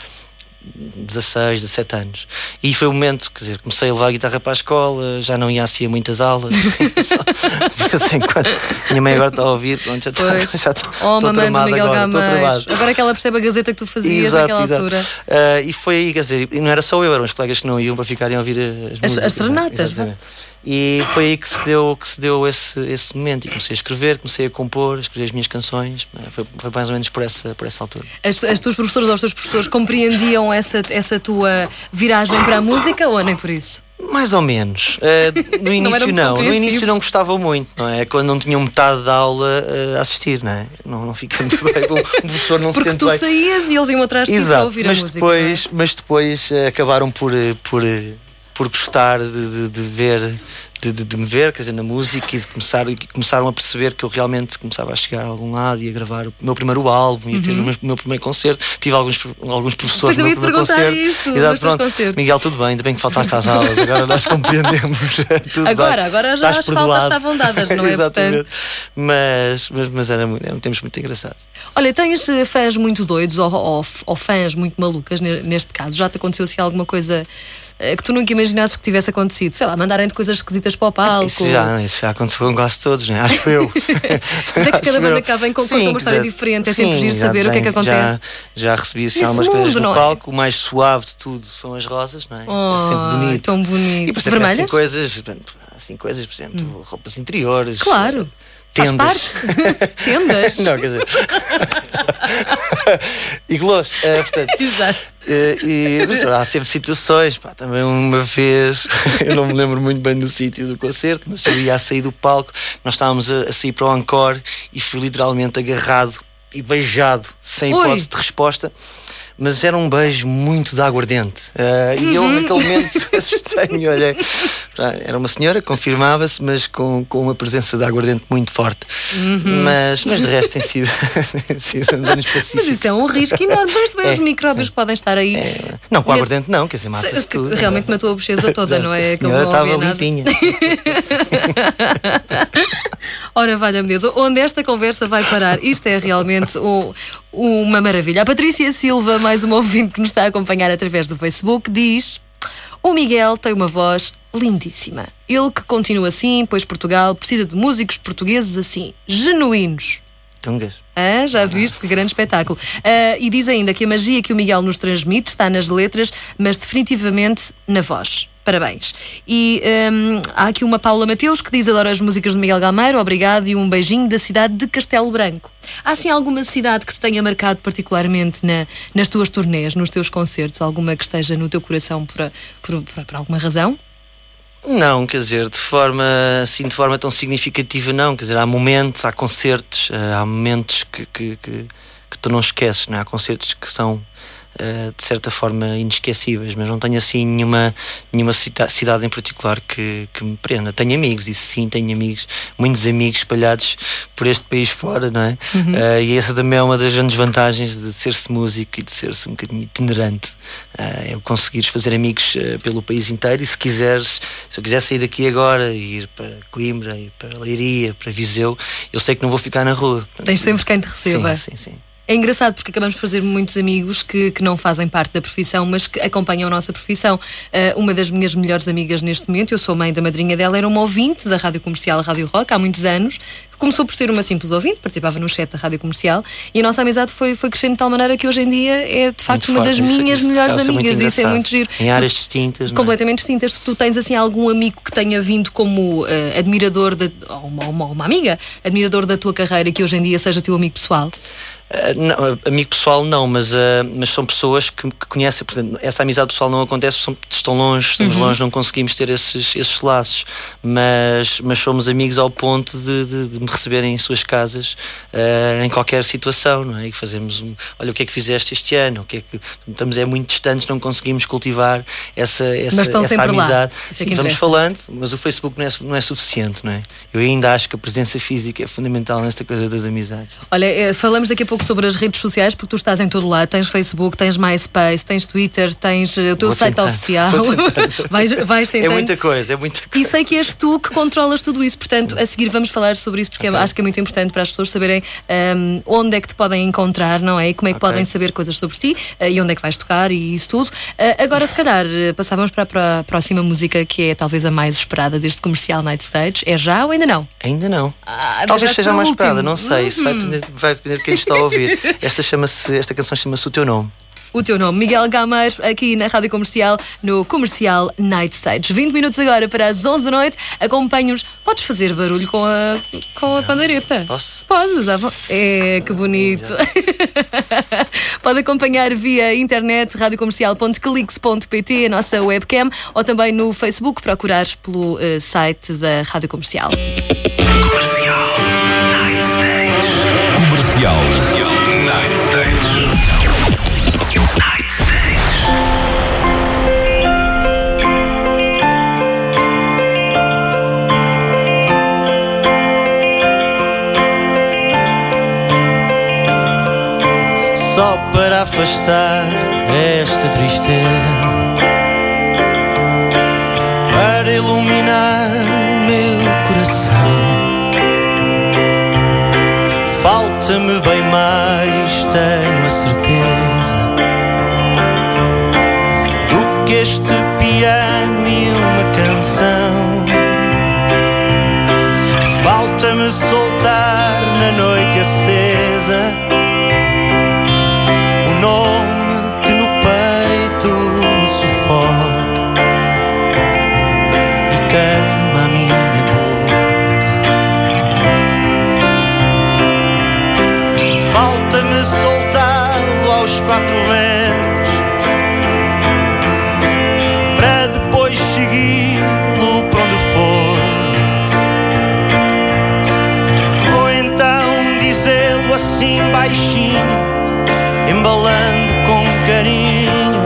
16, 17 anos. E foi o momento, quer dizer, comecei a levar a guitarra para a escola, já não ia assim a muitas aulas. Assim, minha mãe agora está a ouvir, pronto, já estou mamãe do Miguel agora, Gameiro. Agora que ela percebe a gazeta que tu fazias naquela altura. E foi aí, quer dizer, e não era só eu, eram os colegas que não iam para ficarem a ouvir as músicas. As serenatas. E foi aí que se deu esse momento. E comecei a escrever, comecei a compor, a escrever as minhas canções. Foi mais ou menos por essa altura. As tuas professoras ou os teus professores compreendiam essa tua viragem para a música ou nem por isso? Mais ou menos. No início não. No início não gostavam muito, não é? Quando não tinham metade da aula a assistir, não é? Não fica muito bem. O professor não se sente bem. Porque tu saías e eles iam atrás de ti para ouvir a música. Mas depois acabaram por gostar de me ver, quer dizer, na música, e começaram a perceber que eu realmente começava a chegar a algum lado e a gravar o meu primeiro álbum e a ter o meu primeiro concerto. Tive alguns professores no meu primeiro concerto. Isso, exato, pronto. Miguel, tudo bem, ainda bem que faltaste às aulas, agora nós compreendemos. Tudo agora já as faltas estavam dadas, não é? Exatamente. Mas eram tempos muito engraçados. Olha, tens fãs muito doidos ou fãs muito malucas neste caso? Já te aconteceu assim alguma coisa que tu nunca imaginasses que tivesse acontecido? Sei lá, mandarem-te coisas esquisitas para o palco. Isso já aconteceu com quase todos, não é? Acho eu. Mas é que cada banda cá vem com uma história diferente. É sempre giro saber o que é que acontece. Já recebi assim algumas coisas no palco. O mais suave de tudo são as rosas, não é? É sempre bonito. Tão bonito. E por exemplo, vermelhas? Assim coisas, por exemplo, roupas interiores. Claro. Tendas. Faz parte. Tendas. Não, quer dizer. Iglós, portanto. Exato. Há sempre situações. Também uma vez, eu não me lembro muito bem do sítio do concerto, mas eu ia a sair do palco, nós estávamos a sair para o encore e fui literalmente agarrado e beijado, sem hipótese de resposta. Mas era um beijo muito de aguardente. E eu naquele momento assustei-me, olhei. Era uma senhora, confirmava-se, mas com uma presença de aguardente muito forte. Mas de resto tem sido uns anos pacíficos. Mas isso é um risco enorme. Vês bem os micróbios que podem estar aí. Não, com aguardente não, quer dizer, mata-se tudo. Realmente matou a bocheza toda, não é? A senhora estava limpinha. Ora, valha-me Deus, onde esta conversa vai parar? Isto é realmente uma maravilha. A Patrícia Silva, mais uma ouvinte que nos está a acompanhar através do Facebook, diz: o Miguel tem uma voz lindíssima. Ele que continua assim, pois Portugal precisa de músicos portugueses assim, genuínos. Tungas. Já viste? Que grande espetáculo. E diz ainda que a magia que o Miguel nos transmite está nas letras, mas definitivamente na voz. Parabéns. E há aqui uma Paula Mateus que diz: adoro as músicas de Miguel Gameiro, obrigado, e um beijinho da cidade de Castelo Branco. Há assim alguma cidade que te tenha marcado particularmente nas tuas turnês, nos teus concertos? Alguma que esteja no teu coração por alguma razão? Não, quer dizer, de forma tão significativa não, quer dizer, há momentos, há concertos, há momentos que tu não esqueces, não é? Há concertos que são de certa forma inesquecíveis, mas não tenho assim nenhuma cidade em particular que me prenda. Tenho amigos, isso sim, tenho amigos, muitos amigos espalhados por este país fora, não é? E essa também é uma das grandes vantagens de ser-se músico e de ser-se um bocadinho itinerante, é conseguires fazer amigos pelo país inteiro. E se eu quiser sair daqui agora e ir para Coimbra, ir para Leiria, para Viseu, eu sei que não vou ficar na rua. Tens sempre quem te receba. Sim. É engraçado porque acabamos de fazer muitos amigos que não fazem parte da profissão, mas que acompanham a nossa profissão. Uma das minhas melhores amigas neste momento, eu sou mãe da madrinha dela, era uma ouvinte da Rádio Comercial, Rádio Rock, há muitos anos. Começou por ser uma simples ouvinte, participava no chat da Rádio Comercial, e a nossa amizade foi crescendo de tal maneira que hoje em dia é de facto uma das minhas melhores amigas. Isso é muito giro. Em áreas distintas. Completamente distintas. Tu tens assim algum amigo que tenha vindo como admirador, ou uma amiga, admirador da tua carreira, que hoje em dia seja teu amigo pessoal? Não, amigo pessoal não, mas são pessoas que conhecem. Por exemplo, essa amizade pessoal não acontece, estão longe, estamos longe, não conseguimos ter esses laços, mas somos amigos ao ponto de me receberem em suas casas em qualquer situação, não é? E fazemos olha, o que é que fizeste este ano, o que é que estamos muito distantes, não conseguimos cultivar essa amizade. Sim, estamos falando, mas o Facebook não é suficiente, não é? Eu ainda acho que a presença física é fundamental nesta coisa das amizades. Olha, falamos daqui a pouco sobre as redes sociais, porque tu estás em todo lado. Tens Facebook, tens MySpace, tens Twitter, tens o teu site oficial. vais tentando. É muita coisa. E sei que és tu que controlas tudo isso. Portanto, a seguir vamos falar sobre isso, porque acho que é muito importante para as pessoas saberem onde é que te podem encontrar, não é? E como é que podem saber coisas sobre ti e onde é que vais tocar e isso tudo. Agora, se calhar, passávamos para a próxima música, que é talvez a mais esperada deste comercial Night Stage. É já ou ainda não? Ainda não. Talvez seja a mais esperada, não sei. Isso vai depender de quem está a ouvir. Esta canção chama-se O Teu Nome. O Teu Nome, Miguel Gameiro, aqui na Rádio Comercial, no Comercial Night Stage. 20 minutos agora para as 11 da noite. Acompanha-nos. Podes fazer barulho com a pandeireta? Posso? Podes. Que bonito. Pode acompanhar via internet, radiocomercial.clix.pt, a nossa webcam, ou também no Facebook, procurar pelo site da Rádio Comercial. Comercial Night Stage. Comercial Night Stage. Night Stage. Só para afastar esta tristeza, para iluminar meu coração, falta-me bem mais, tenho a certeza, do que este piano e uma canção. Falta-me soltar na noite acesa o nome que no peito me sufoca e queima a minha boca. Falta-me soltá-lo aos quatro ventos, para depois segui-lo para onde for, ou então dizê-lo assim baixinho, embalando com carinho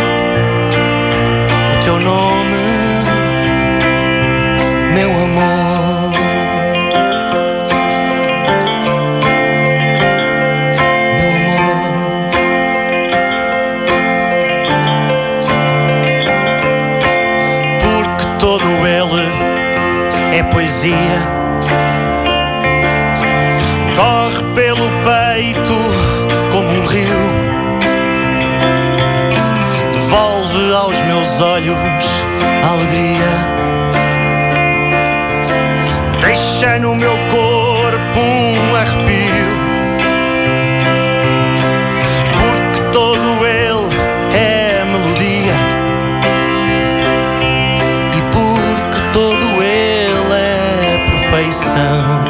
o teu nome, meu amor. Meu amor. Porque todo ele é poesia, corre pelo peito como um rio, devolve aos meus olhos a alegria, deixa no meu corpo um arrepio, porque todo ele é melodia e porque todo ele é perfeição.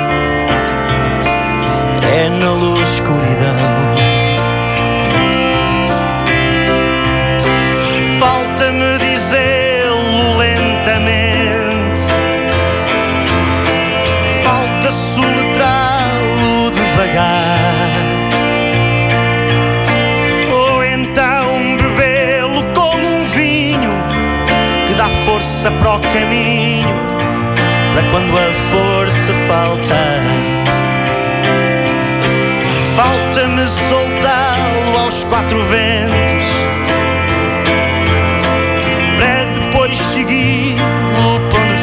É na luz escuridão. Falta-me dizê-lo lentamente, falta soletrá-lo devagar, ou então bebê-lo como um vinho que dá força para o caminho, para quando a força faltar. Falta-me soltá-lo aos quatro ventos, para depois segui-lo para onde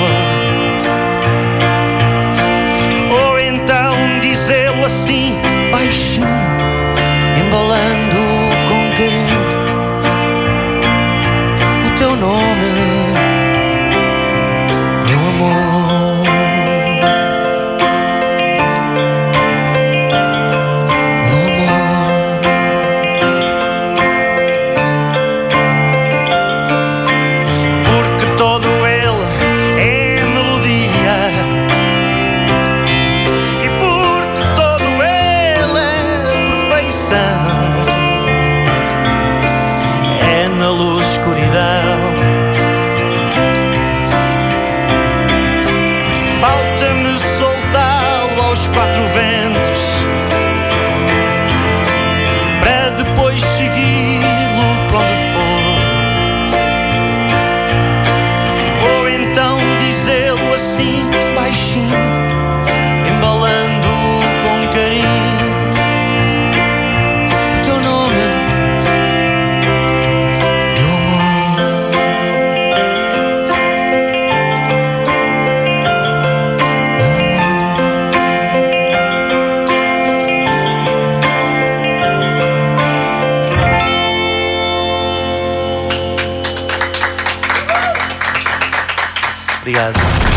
for, ou então dizê-lo assim baixinho, embalando com carinho o teu nome, meu amor. baixinho, embalando com carinho o teu nome, meu amor. Obrigado.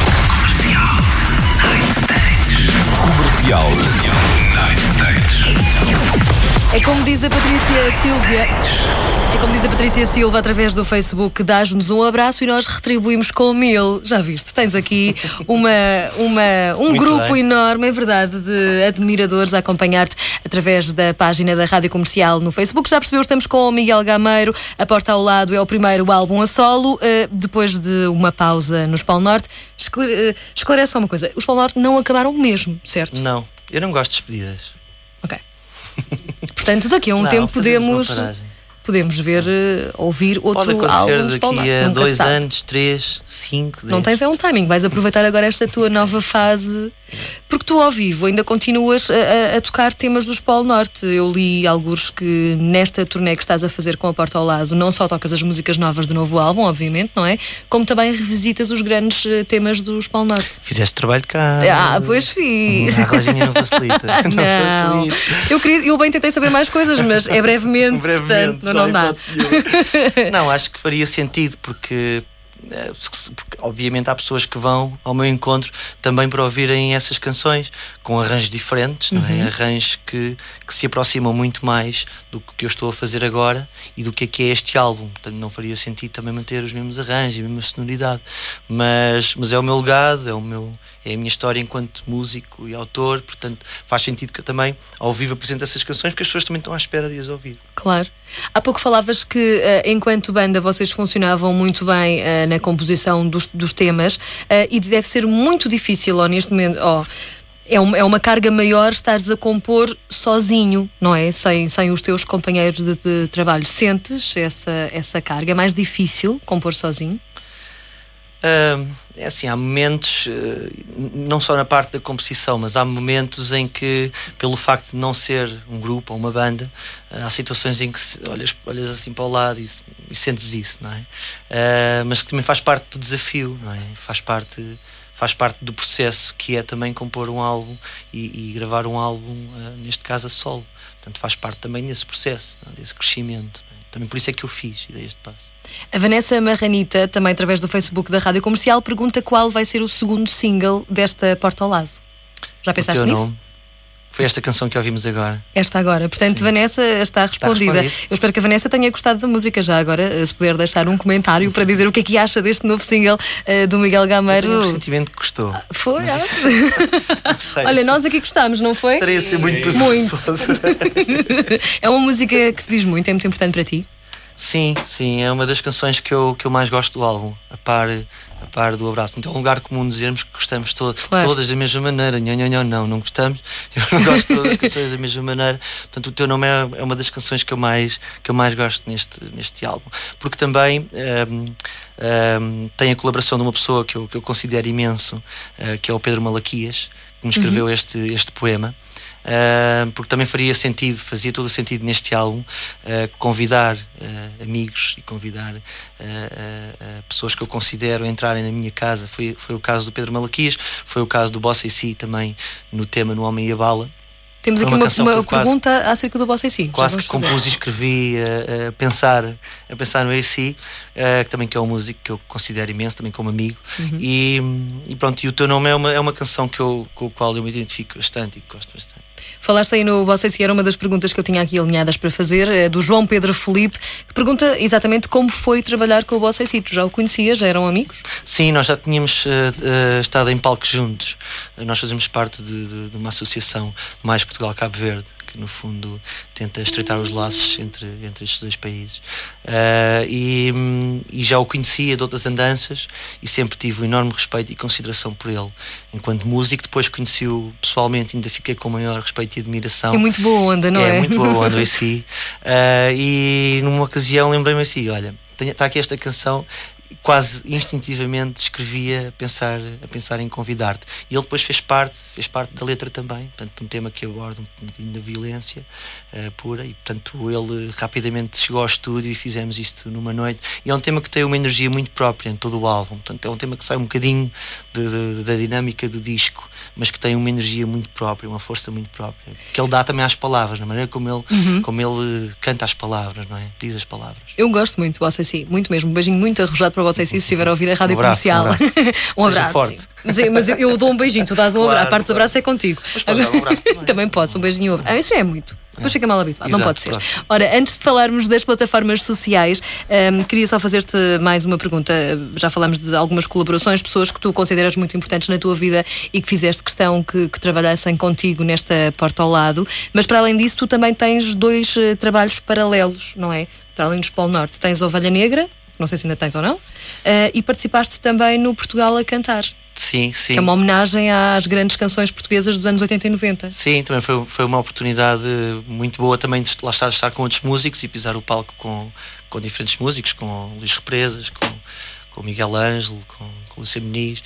Comercial Night Stages. É como diz a Patrícia Silvia. É como diz a Patrícia Silva através do Facebook, dás-nos um abraço e nós retribuímos com 1000. Já viste? Tens aqui um grupo bem. enorme, é verdade, de admiradores a acompanhar-te através da página da Rádio Comercial no Facebook. Já percebeu, estamos com o Miguel Gameiro. A Porta ao Lado é o primeiro álbum a solo, depois de uma pausa nos Polo Norte. Esclarece só uma coisa, os Polo Norte não acabaram mesmo, certo? Não, eu não gosto de despedidas. Ok. Portanto, daqui a um Não, tempo fazemos uma paragem. podemos ver, ouvir Pode outro acontecer álbum dos Polo daqui Norte. a Nunca 2 se sabe. anos, 3, 5, 10. Não tens um timing, vais aproveitar agora esta tua nova fase, porque tu ao vivo ainda continuas a tocar temas dos Polo Norte. Eu li alguns que nesta turnê que estás a fazer com a Porta ao Lado não só tocas as músicas novas do novo álbum, obviamente, não é? Como também revisitas os grandes temas dos Polo Norte. Fizeste trabalho de casa. Pois fiz. A Roginha não facilita. Não. Eu bem tentei saber mais coisas, mas é brevemente, portanto, não dá. Não, acho que faria sentido, porque obviamente há pessoas que vão ao meu encontro também para ouvirem essas canções com arranjos diferentes, não é? Arranjos que se aproximam muito mais do que eu estou a fazer agora e do que é este álbum. Portanto, não faria sentido também manter os mesmos arranjos e a mesma sonoridade, mas é o meu legado, é a minha história enquanto músico e autor. Portanto, faz sentido que eu também ao vivo apresente essas canções, porque as pessoas também estão à espera de as ouvir. Claro. Há pouco falavas que enquanto banda vocês funcionavam muito bem na composição dos temas, e deve ser muito difícil neste momento. É uma carga maior estares a compor sozinho, não é? Sem os teus companheiros de trabalho. Sentes essa carga? É mais difícil compor sozinho? É assim, há momentos, não só na parte da composição, mas há momentos em que, pelo facto de não ser um grupo ou uma banda, há situações em que olhas assim para o lado e sentes isso, não é? Mas que também faz parte do desafio, não é? Faz parte do processo, que é também compor um álbum e gravar um álbum, neste caso a solo. Portanto, faz parte também desse processo, desse crescimento. Também por isso é que eu fiz e dei este passo. A Vanessa Marranita, também através do Facebook da Rádio Comercial, pergunta qual vai ser o segundo single desta Porta ao Lado. Já pensaste nisso? Nome. Foi esta canção que ouvimos agora. Esta agora. Portanto, sim. Vanessa, está respondida. Eu espero que a Vanessa tenha gostado da música já agora. Se puder deixar um comentário para dizer o que é que acha deste novo single do Miguel Gameiro. Eu tenho um sentimento que gostou. Foi? Sei, olha, nós aqui gostámos, não foi? Estaria a ser muito. É uma música que se diz muito, é muito importante para ti? Sim, é uma das canções que eu mais gosto do álbum, a par do Abraço. Então é um lugar comum dizermos que gostamos todas da mesma maneira. Não gostamos. Eu não gosto de todas as canções da mesma maneira. Portanto, O Teu Nome é uma das canções que eu mais gosto neste álbum, porque também tem a colaboração de uma pessoa que eu considero imenso, que é o Pedro Malaquias, que me escreveu este poema. Porque também fazia todo o sentido neste álbum convidar amigos e convidar pessoas que eu considero entrarem na minha casa. Foi o caso do Pedro Malaquias, foi o caso do Bossa e Si também no tema No Homem e a Bala. Temos aqui uma pergunta acerca do Bossa e Si. Quase que compus e escrevi a pensar no AC, que é um músico que eu considero imenso, também como amigo. E pronto, e O Teu Nome é uma canção com a qual eu me identifico bastante e que gosto bastante. Falaste aí no Bossa e Si, era uma das perguntas que eu tinha aqui alinhadas para fazer, do João Pedro Felipe, que pergunta exatamente como foi trabalhar com o Bossa e Si. Tu já o conhecias? Já eram amigos? Sim, nós já tínhamos estado em palcos juntos. Nós fazemos parte de uma associação, Mais Portugal-Cabo Verde, que no fundo tenta estreitar os laços entre estes dois países. E já o conhecia de outras andanças e sempre tive um enorme respeito e consideração por ele. Enquanto músico, depois conheci-o pessoalmente, ainda fiquei com o maior respeito e admiração. É muito boa onda, não é? É muito boa onda, e numa ocasião lembrei-me assim, olha, está aqui esta canção quase instintivamente escrevia a pensar em convidar-te. E ele depois fez parte da letra também, portanto, um tema que aborda um bocadinho da violência pura, e portanto ele rapidamente chegou ao estúdio e fizemos isto numa noite. E é um tema que tem uma energia muito própria em todo o álbum, portanto é um tema que sai um bocadinho da dinâmica do disco, mas que tem uma energia muito própria, uma força muito própria, que ele dá também às palavras, na maneira como ele canta as palavras, não é? Diz as palavras. Eu gosto muito do Vocês, muito mesmo. Um beijinho muito arrojado para vocês se estiver a ouvir a rádio comercial. Um abraço. Forte. Mas eu dou um beijinho, tu dás um abraço. A parte dos abraços é contigo. Mas podes dar um abraço também. Também posso, um beijinho e um abraço. Isso já é muito. Depois fica mal habituado, Exato, não pode ser. claro. Ora, antes de falarmos das plataformas sociais, queria só fazer-te mais uma pergunta. Já falámos de algumas colaborações, pessoas que tu consideras muito importantes na tua vida e que fizeste questão que trabalhassem contigo nesta Porta ao Lado, mas para além disso tu também tens 2 trabalhos paralelos, não é? Para além dos Polo Norte, tens Ovelha Negra, não sei se ainda tens ou não, e participaste também no Portugal a Cantar. Sim. Que é uma homenagem às grandes canções portuguesas dos anos 80 e 90. Sim, também foi uma oportunidade muito boa também de lá estar com outros músicos e pisar o palco com diferentes músicos, com o Luís Represas, com o Miguel Ângelo, com o Luciano Muniz,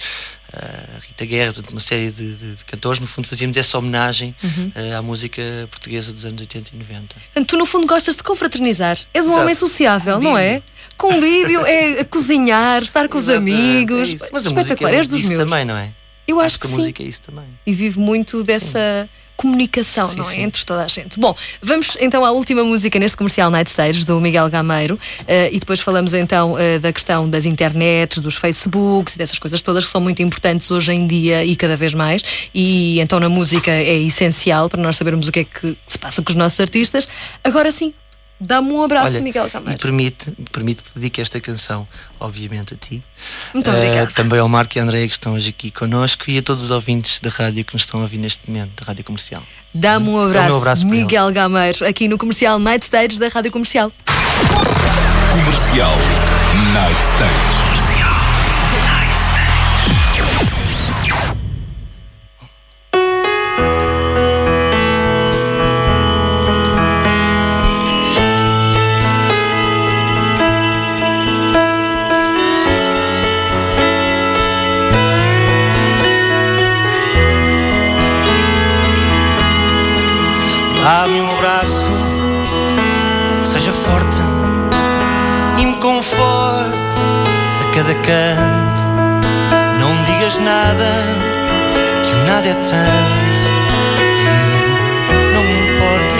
a Rita Guerra, portanto, uma série de cantores. No fundo fazíamos essa homenagem à música portuguesa dos anos 80 e 90. Portanto, tu no fundo gostas de confraternizar. És um Exato. homem sociável, Convívio. não é? Convívio, é a cozinhar, estar com os amigos. É isso. Mas a espetacular, música és dos isso meus. também, não é? Eu acho que a sim. música é isso também. E vive muito dessa comunicação, não é? Sim. Entre toda a gente. Bom, vamos então à última música neste comercial Night Stage do Miguel Gameiro, e depois falamos então da questão das internets, dos Facebooks e dessas coisas todas que são muito importantes hoje em dia e cada vez mais, e então na música é essencial para nós sabermos o que é que se passa com os nossos artistas. Agora sim, dá-me um abraço. Olha, Miguel e Gameiro. permite que dedique esta canção, obviamente, a ti. Muito obrigada. Também ao Marco e à Andréia, que estão hoje aqui connosco, e a todos os ouvintes da rádio que nos estão a ouvir neste momento, da Rádio Comercial. Dá-me um Dá-me abraço, um abraço para Miguel Gameiro, aqui no comercial Night Stage da Rádio Comercial. Comercial Night Stage. Dá-me um abraço que seja forte e me conforte a cada canto. Não digas nada, que o nada é tanto, e eu não me importo.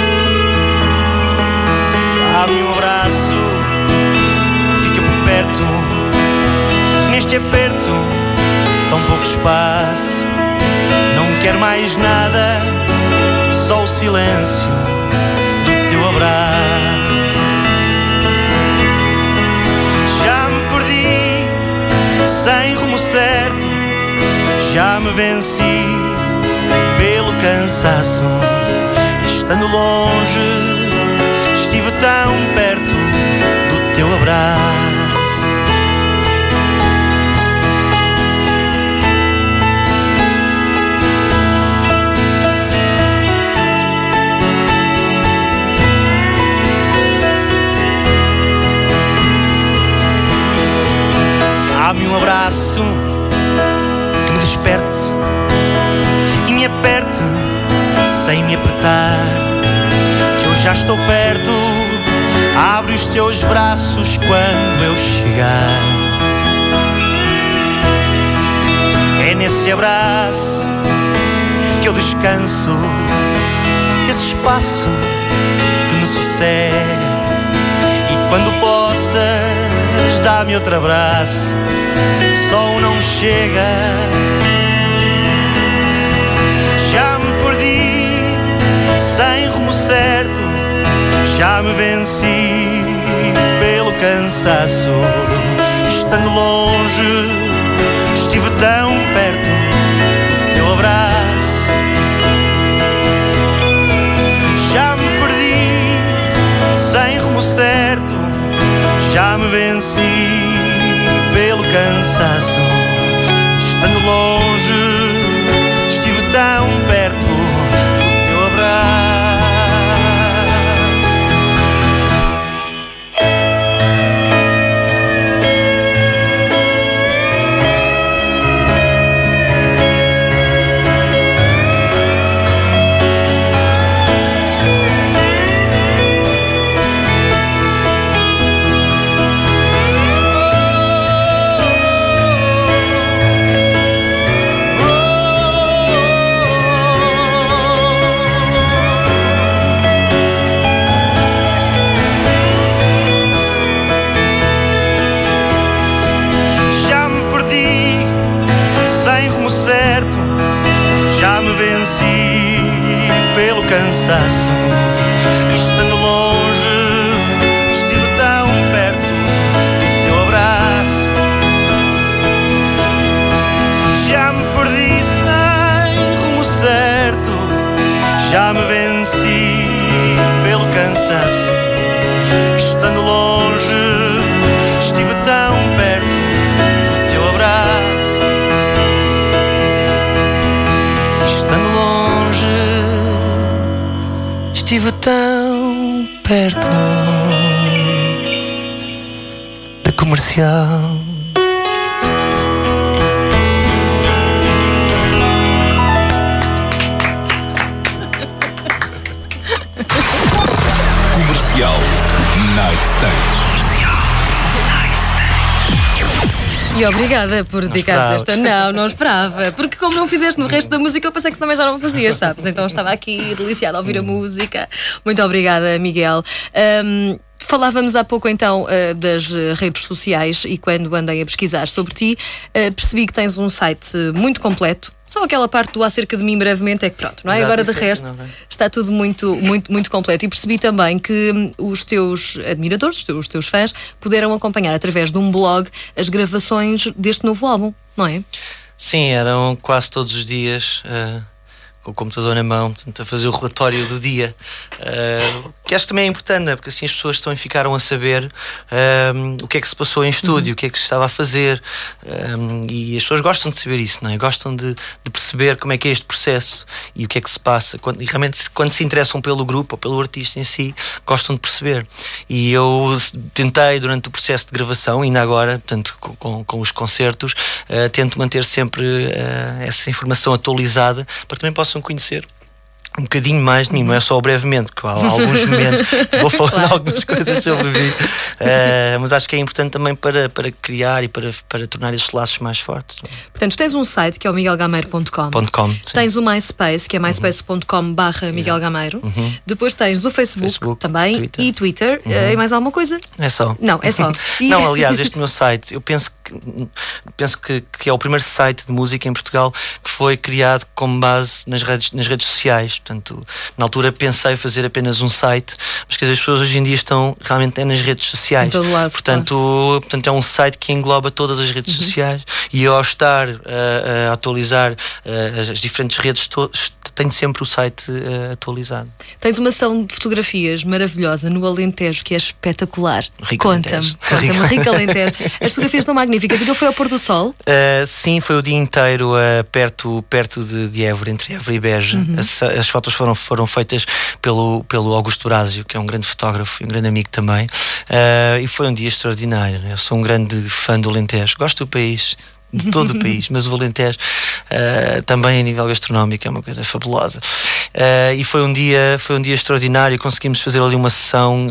Dá-me um abraço, fica por perto, neste aperto, tão pouco espaço. Não quero mais nada, só o silêncio do teu abraço. Já me perdi, sem rumo certo, já me venci pelo cansaço. Estando longe, estive tão perto do teu abraço. Dá-me um abraço que me desperte e me aperte sem me apertar, que eu já estou perto. Abre os teus braços quando eu chegar. É nesse abraço que eu descanso, esse espaço que me sossega. E quando possas, dá-me outro abraço, só um não chega. Já me perdi, sem rumo certo, já me venci pelo cansaço. Estando longe, estive tão perto do teu abraço. Já me perdi, sem rumo certo, já me venci pelo cansaço. Estando longe, estive tão perto do teu abraço. Já me venci pelo cansaço, estando longe, estive tão perto do teu abraço. Já me perdi sem rumo certo, já me venci pelo cansaço, estando longe, estive tão perto do teu abraço. Estando longe, estive tão perto da Comercial. Comercial Night Stage. E obrigada por dedicares esta. Não esperava. Porque como não fizeste no resto da música, eu pensei que também já não fazias, sabes? Então estava aqui deliciada a ouvir a música. Muito obrigada, Miguel. Falávamos há pouco então das redes sociais, e quando andei a pesquisar sobre ti, percebi que tens um site muito completo. Só aquela parte do acerca de mim brevemente é que pronto, não é? Agora de resto está tudo muito completo. E percebi também que os teus admiradores, os teus fãs, puderam acompanhar através de um blog as gravações deste novo álbum, não é? Sim, eram quase todos os dias, com o computador na mão, portanto, a fazer o relatório do dia, que acho que também é importante, né? Porque assim as pessoas também ficaram a saber o que é que se passou em estúdio, o que é que se estava a fazer, e as pessoas gostam de saber isso, não é? Gostam de perceber como é que é este processo e o que é que se passa, e realmente quando se interessam pelo grupo ou pelo artista em si, gostam de perceber. E eu tentei durante o processo de gravação, ainda agora, portanto, com os concertos, tento manter sempre essa informação atualizada para que também possam conhecer um bocadinho mais de mim, não é só brevemente, porque há alguns momentos vou falar de algumas coisas sobre mim, mas acho que é importante também para criar e para tornar esses laços mais fortes. Portanto, tens um site que é o miguelgameiro.com. Tens o MySpace, que é myspace.com/Miguel Gameiro. Depois tens o Facebook também, Twitter. E mais alguma coisa? É só. Não, é só. Não, aliás, este meu site, eu penso que é o primeiro site de música em Portugal que foi criado com base nas redes sociais. Portanto, na altura pensei fazer apenas um site, mas que as pessoas hoje em dia estão realmente nas redes sociais. Em todo lado, portanto, é um site que engloba todas as redes sociais, e eu, ao estar a atualizar as diferentes redes, tenho sempre o site atualizado. Tens uma sessão de fotografias maravilhosa no Alentejo que é espetacular. Conta-me, Rico Alentejo. As fotografias estão magníficas. Aquilo foi ao pôr do sol? Sim, foi o dia inteiro perto de Évora, entre Évora e Beja. As fotos foram feitas pelo Augusto Brásio, que é um grande fotógrafo e um grande amigo também, e foi um dia extraordinário, né? Eu sou um grande fã do Alentejo, gosto do país, de todo o país, mas o Alentejo também a nível gastronómico é uma coisa fabulosa, e foi um dia extraordinário. Conseguimos fazer ali uma sessão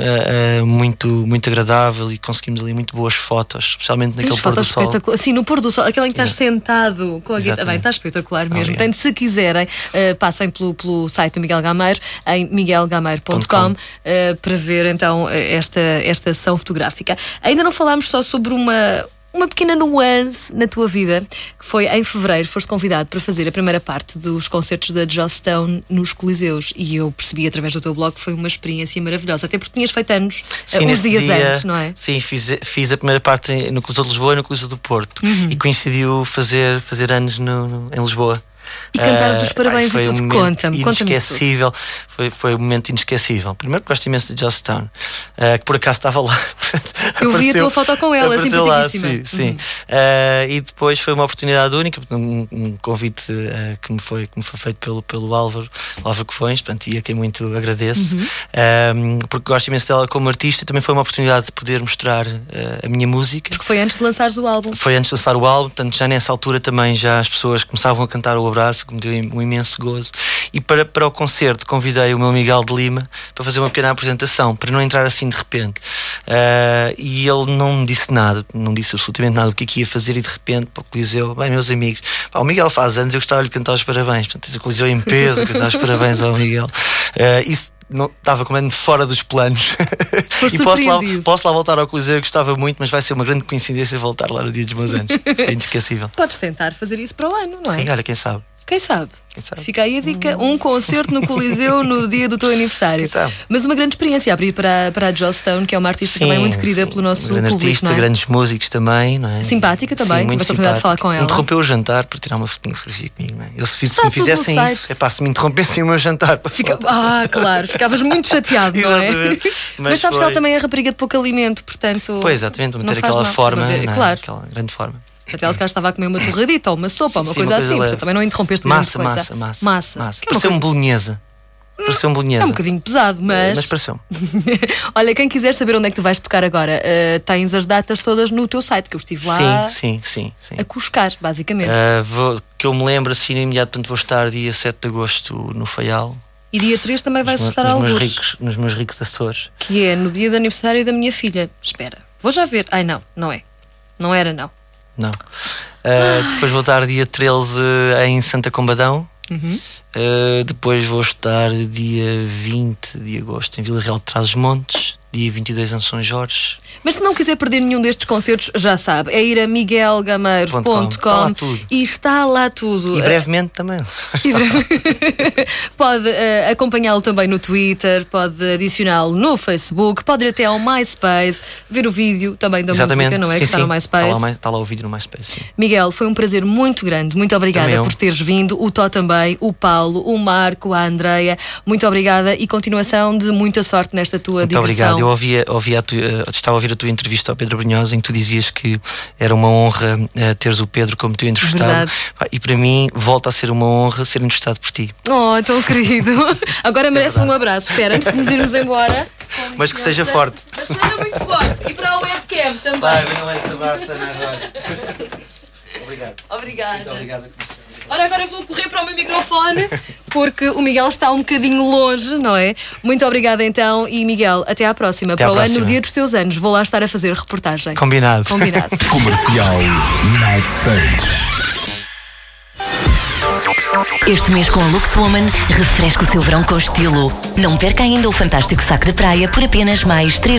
muito agradável, e conseguimos ali muito boas fotos, especialmente naquele pôr do sol. Sim, no pôr do sol, aquele em que estás sentado com a guitarra. Bem, está espetacular mesmo. Portanto, se quiserem, passem pelo site do Miguel Gameiro, em miguelgameiro.com, para ver então esta sessão fotográfica. Ainda não falámos só sobre uma pequena nuance na tua vida, que foi em fevereiro, foste convidado para fazer a primeira parte dos concertos da Joss Stone nos Coliseus, e eu percebi através do teu blog que foi uma experiência maravilhosa, até porque tinhas feito anos uns dias antes, não é? Sim, fiz a primeira parte no Coliseu de Lisboa e no Coliseu do Porto, e coincidiu fazer anos em Lisboa. E cantar-te os parabéns e tudo. Conta-me inesquecível. Foi um momento inesquecível. Primeiro, gosto imenso de Joss Stone, que por acaso estava lá. Eu vi a tua foto com ela, simpaticíssima. Sim. E depois foi uma oportunidade única, um convite que me foi feito pelo Álvaro Cofões, e a quem muito agradeço, porque gosto imenso dela como artista. Também foi uma oportunidade de poder mostrar a minha música. Porque foi antes de lançares o álbum. Foi antes de lançar o álbum, portanto, já nessa altura também já as pessoas começavam a cantar o abraço, que me deu um imenso gozo. E para o concerto convidei o meu Miguel de Lima para fazer uma pequena apresentação, para não entrar assim de repente, e ele não me disse nada, não disse absolutamente nada do que ia fazer, e de repente para o Coliseu, bem, meus amigos, o Miguel faz anos, eu gostava de lhe cantar os parabéns. Portanto, o Coliseu em peso a cantar os parabéns ao Miguel. Isso não estava completamente fora dos planos. E posso lá voltar ao Coliseu, eu gostava muito, mas vai ser uma grande coincidência voltar lá no dia dos meus anos. É inesquecível. Podes tentar fazer isso para o ano, não é? Sim, olha, quem sabe. Quem sabe? Quem sabe? Fica aí a dica, um concerto no Coliseu no dia do teu aniversário. Quem sabe? Mas uma grande experiência abrir para a Joss Stone, que é uma artista também muito querida pelo nosso grande público, artista, não é? grandes músicos também, não é? Simpática também, tive a oportunidade de falar com ela. Interrompeu o jantar para tirar uma fotografia comigo, não é? Eu, se Está me fizessem tudo no isso, se me interrompessem o meu jantar para claro, ficavas muito chateado, não é? Exatamente. Mas sabes que ela também é rapariga de pouco alimento, portanto. Pois, exatamente, não manter faz aquela mal. forma, Claro. aquela grande forma. Até ela se calhar estava a comer uma torradita ou uma sopa ou uma Sim, coisa uma assim, coisa portanto também não interrompeste grande coisa. Massa. Que é uma Pareceu-me coisa- bolonhesa. Pareceu-me bolonhesa. É um bocadinho pesado, mas pareceu-me. olha, quem quiser saber onde é que tu vais tocar agora, tens as datas todas no teu site, que eu estive lá Sim. a cuscar, basicamente. Que eu me lembro assim, imediato, portanto, vou estar dia 7 de agosto no Faial. E dia 3 também vais estar a algures, nos meus ricos Açores. que é no dia de aniversário da minha filha. Espera, vou já ver. Ai não é. Não era, não. Não. Depois vou estar dia 13 em Santa Combadão. Depois vou estar dia 20 de agosto em Vila Real de Trás-os-Montes. Dia 22 em São Jorge. Mas se não quiser perder nenhum destes concertos, já sabe, é ir a miguelgameiros.com Está lá tudo. e está lá tudo. E brevemente também. Pode acompanhá-lo também no Twitter, pode adicioná-lo no Facebook, pode ir até ao MySpace, ver o vídeo também da música, não é? Que está no MySpace. Está lá o vídeo no MySpace, sim. Miguel, foi um prazer muito grande. Muito obrigada por teres vindo. O Tó também, o Paulo, o Marco, a Andreia. Muito obrigada e continuação de muita sorte nesta tua digressão. Muito obrigado. Eu estava a ouvir a tua entrevista ao Pedro Brunhosa, em que tu dizias que era uma honra teres o Pedro como teu entrevistado. Verdade. E para mim volta a ser uma honra ser entrevistado por ti. Oh, tão querido. Agora mereces um abraço. Espera, antes de nos irmos embora. Mas que seja forte. Mas que seja muito forte. E para a webcam também. Vai, venha lá esta massa agora. Obrigado. Obrigada. Muito obrigado. Ora, agora vou correr para o meu microfone porque o Miguel está um bocadinho longe, não é? Muito obrigada então e Miguel, até à próxima. Até à para o ano, próxima. no dia dos teus anos, vou lá estar a fazer reportagem. Combinado. Combinado. Comercial Night Stage. Este mês com a Lux Woman, refresca o seu verão com estilo. Não perca ainda o fantástico saco de praia por apenas mais 3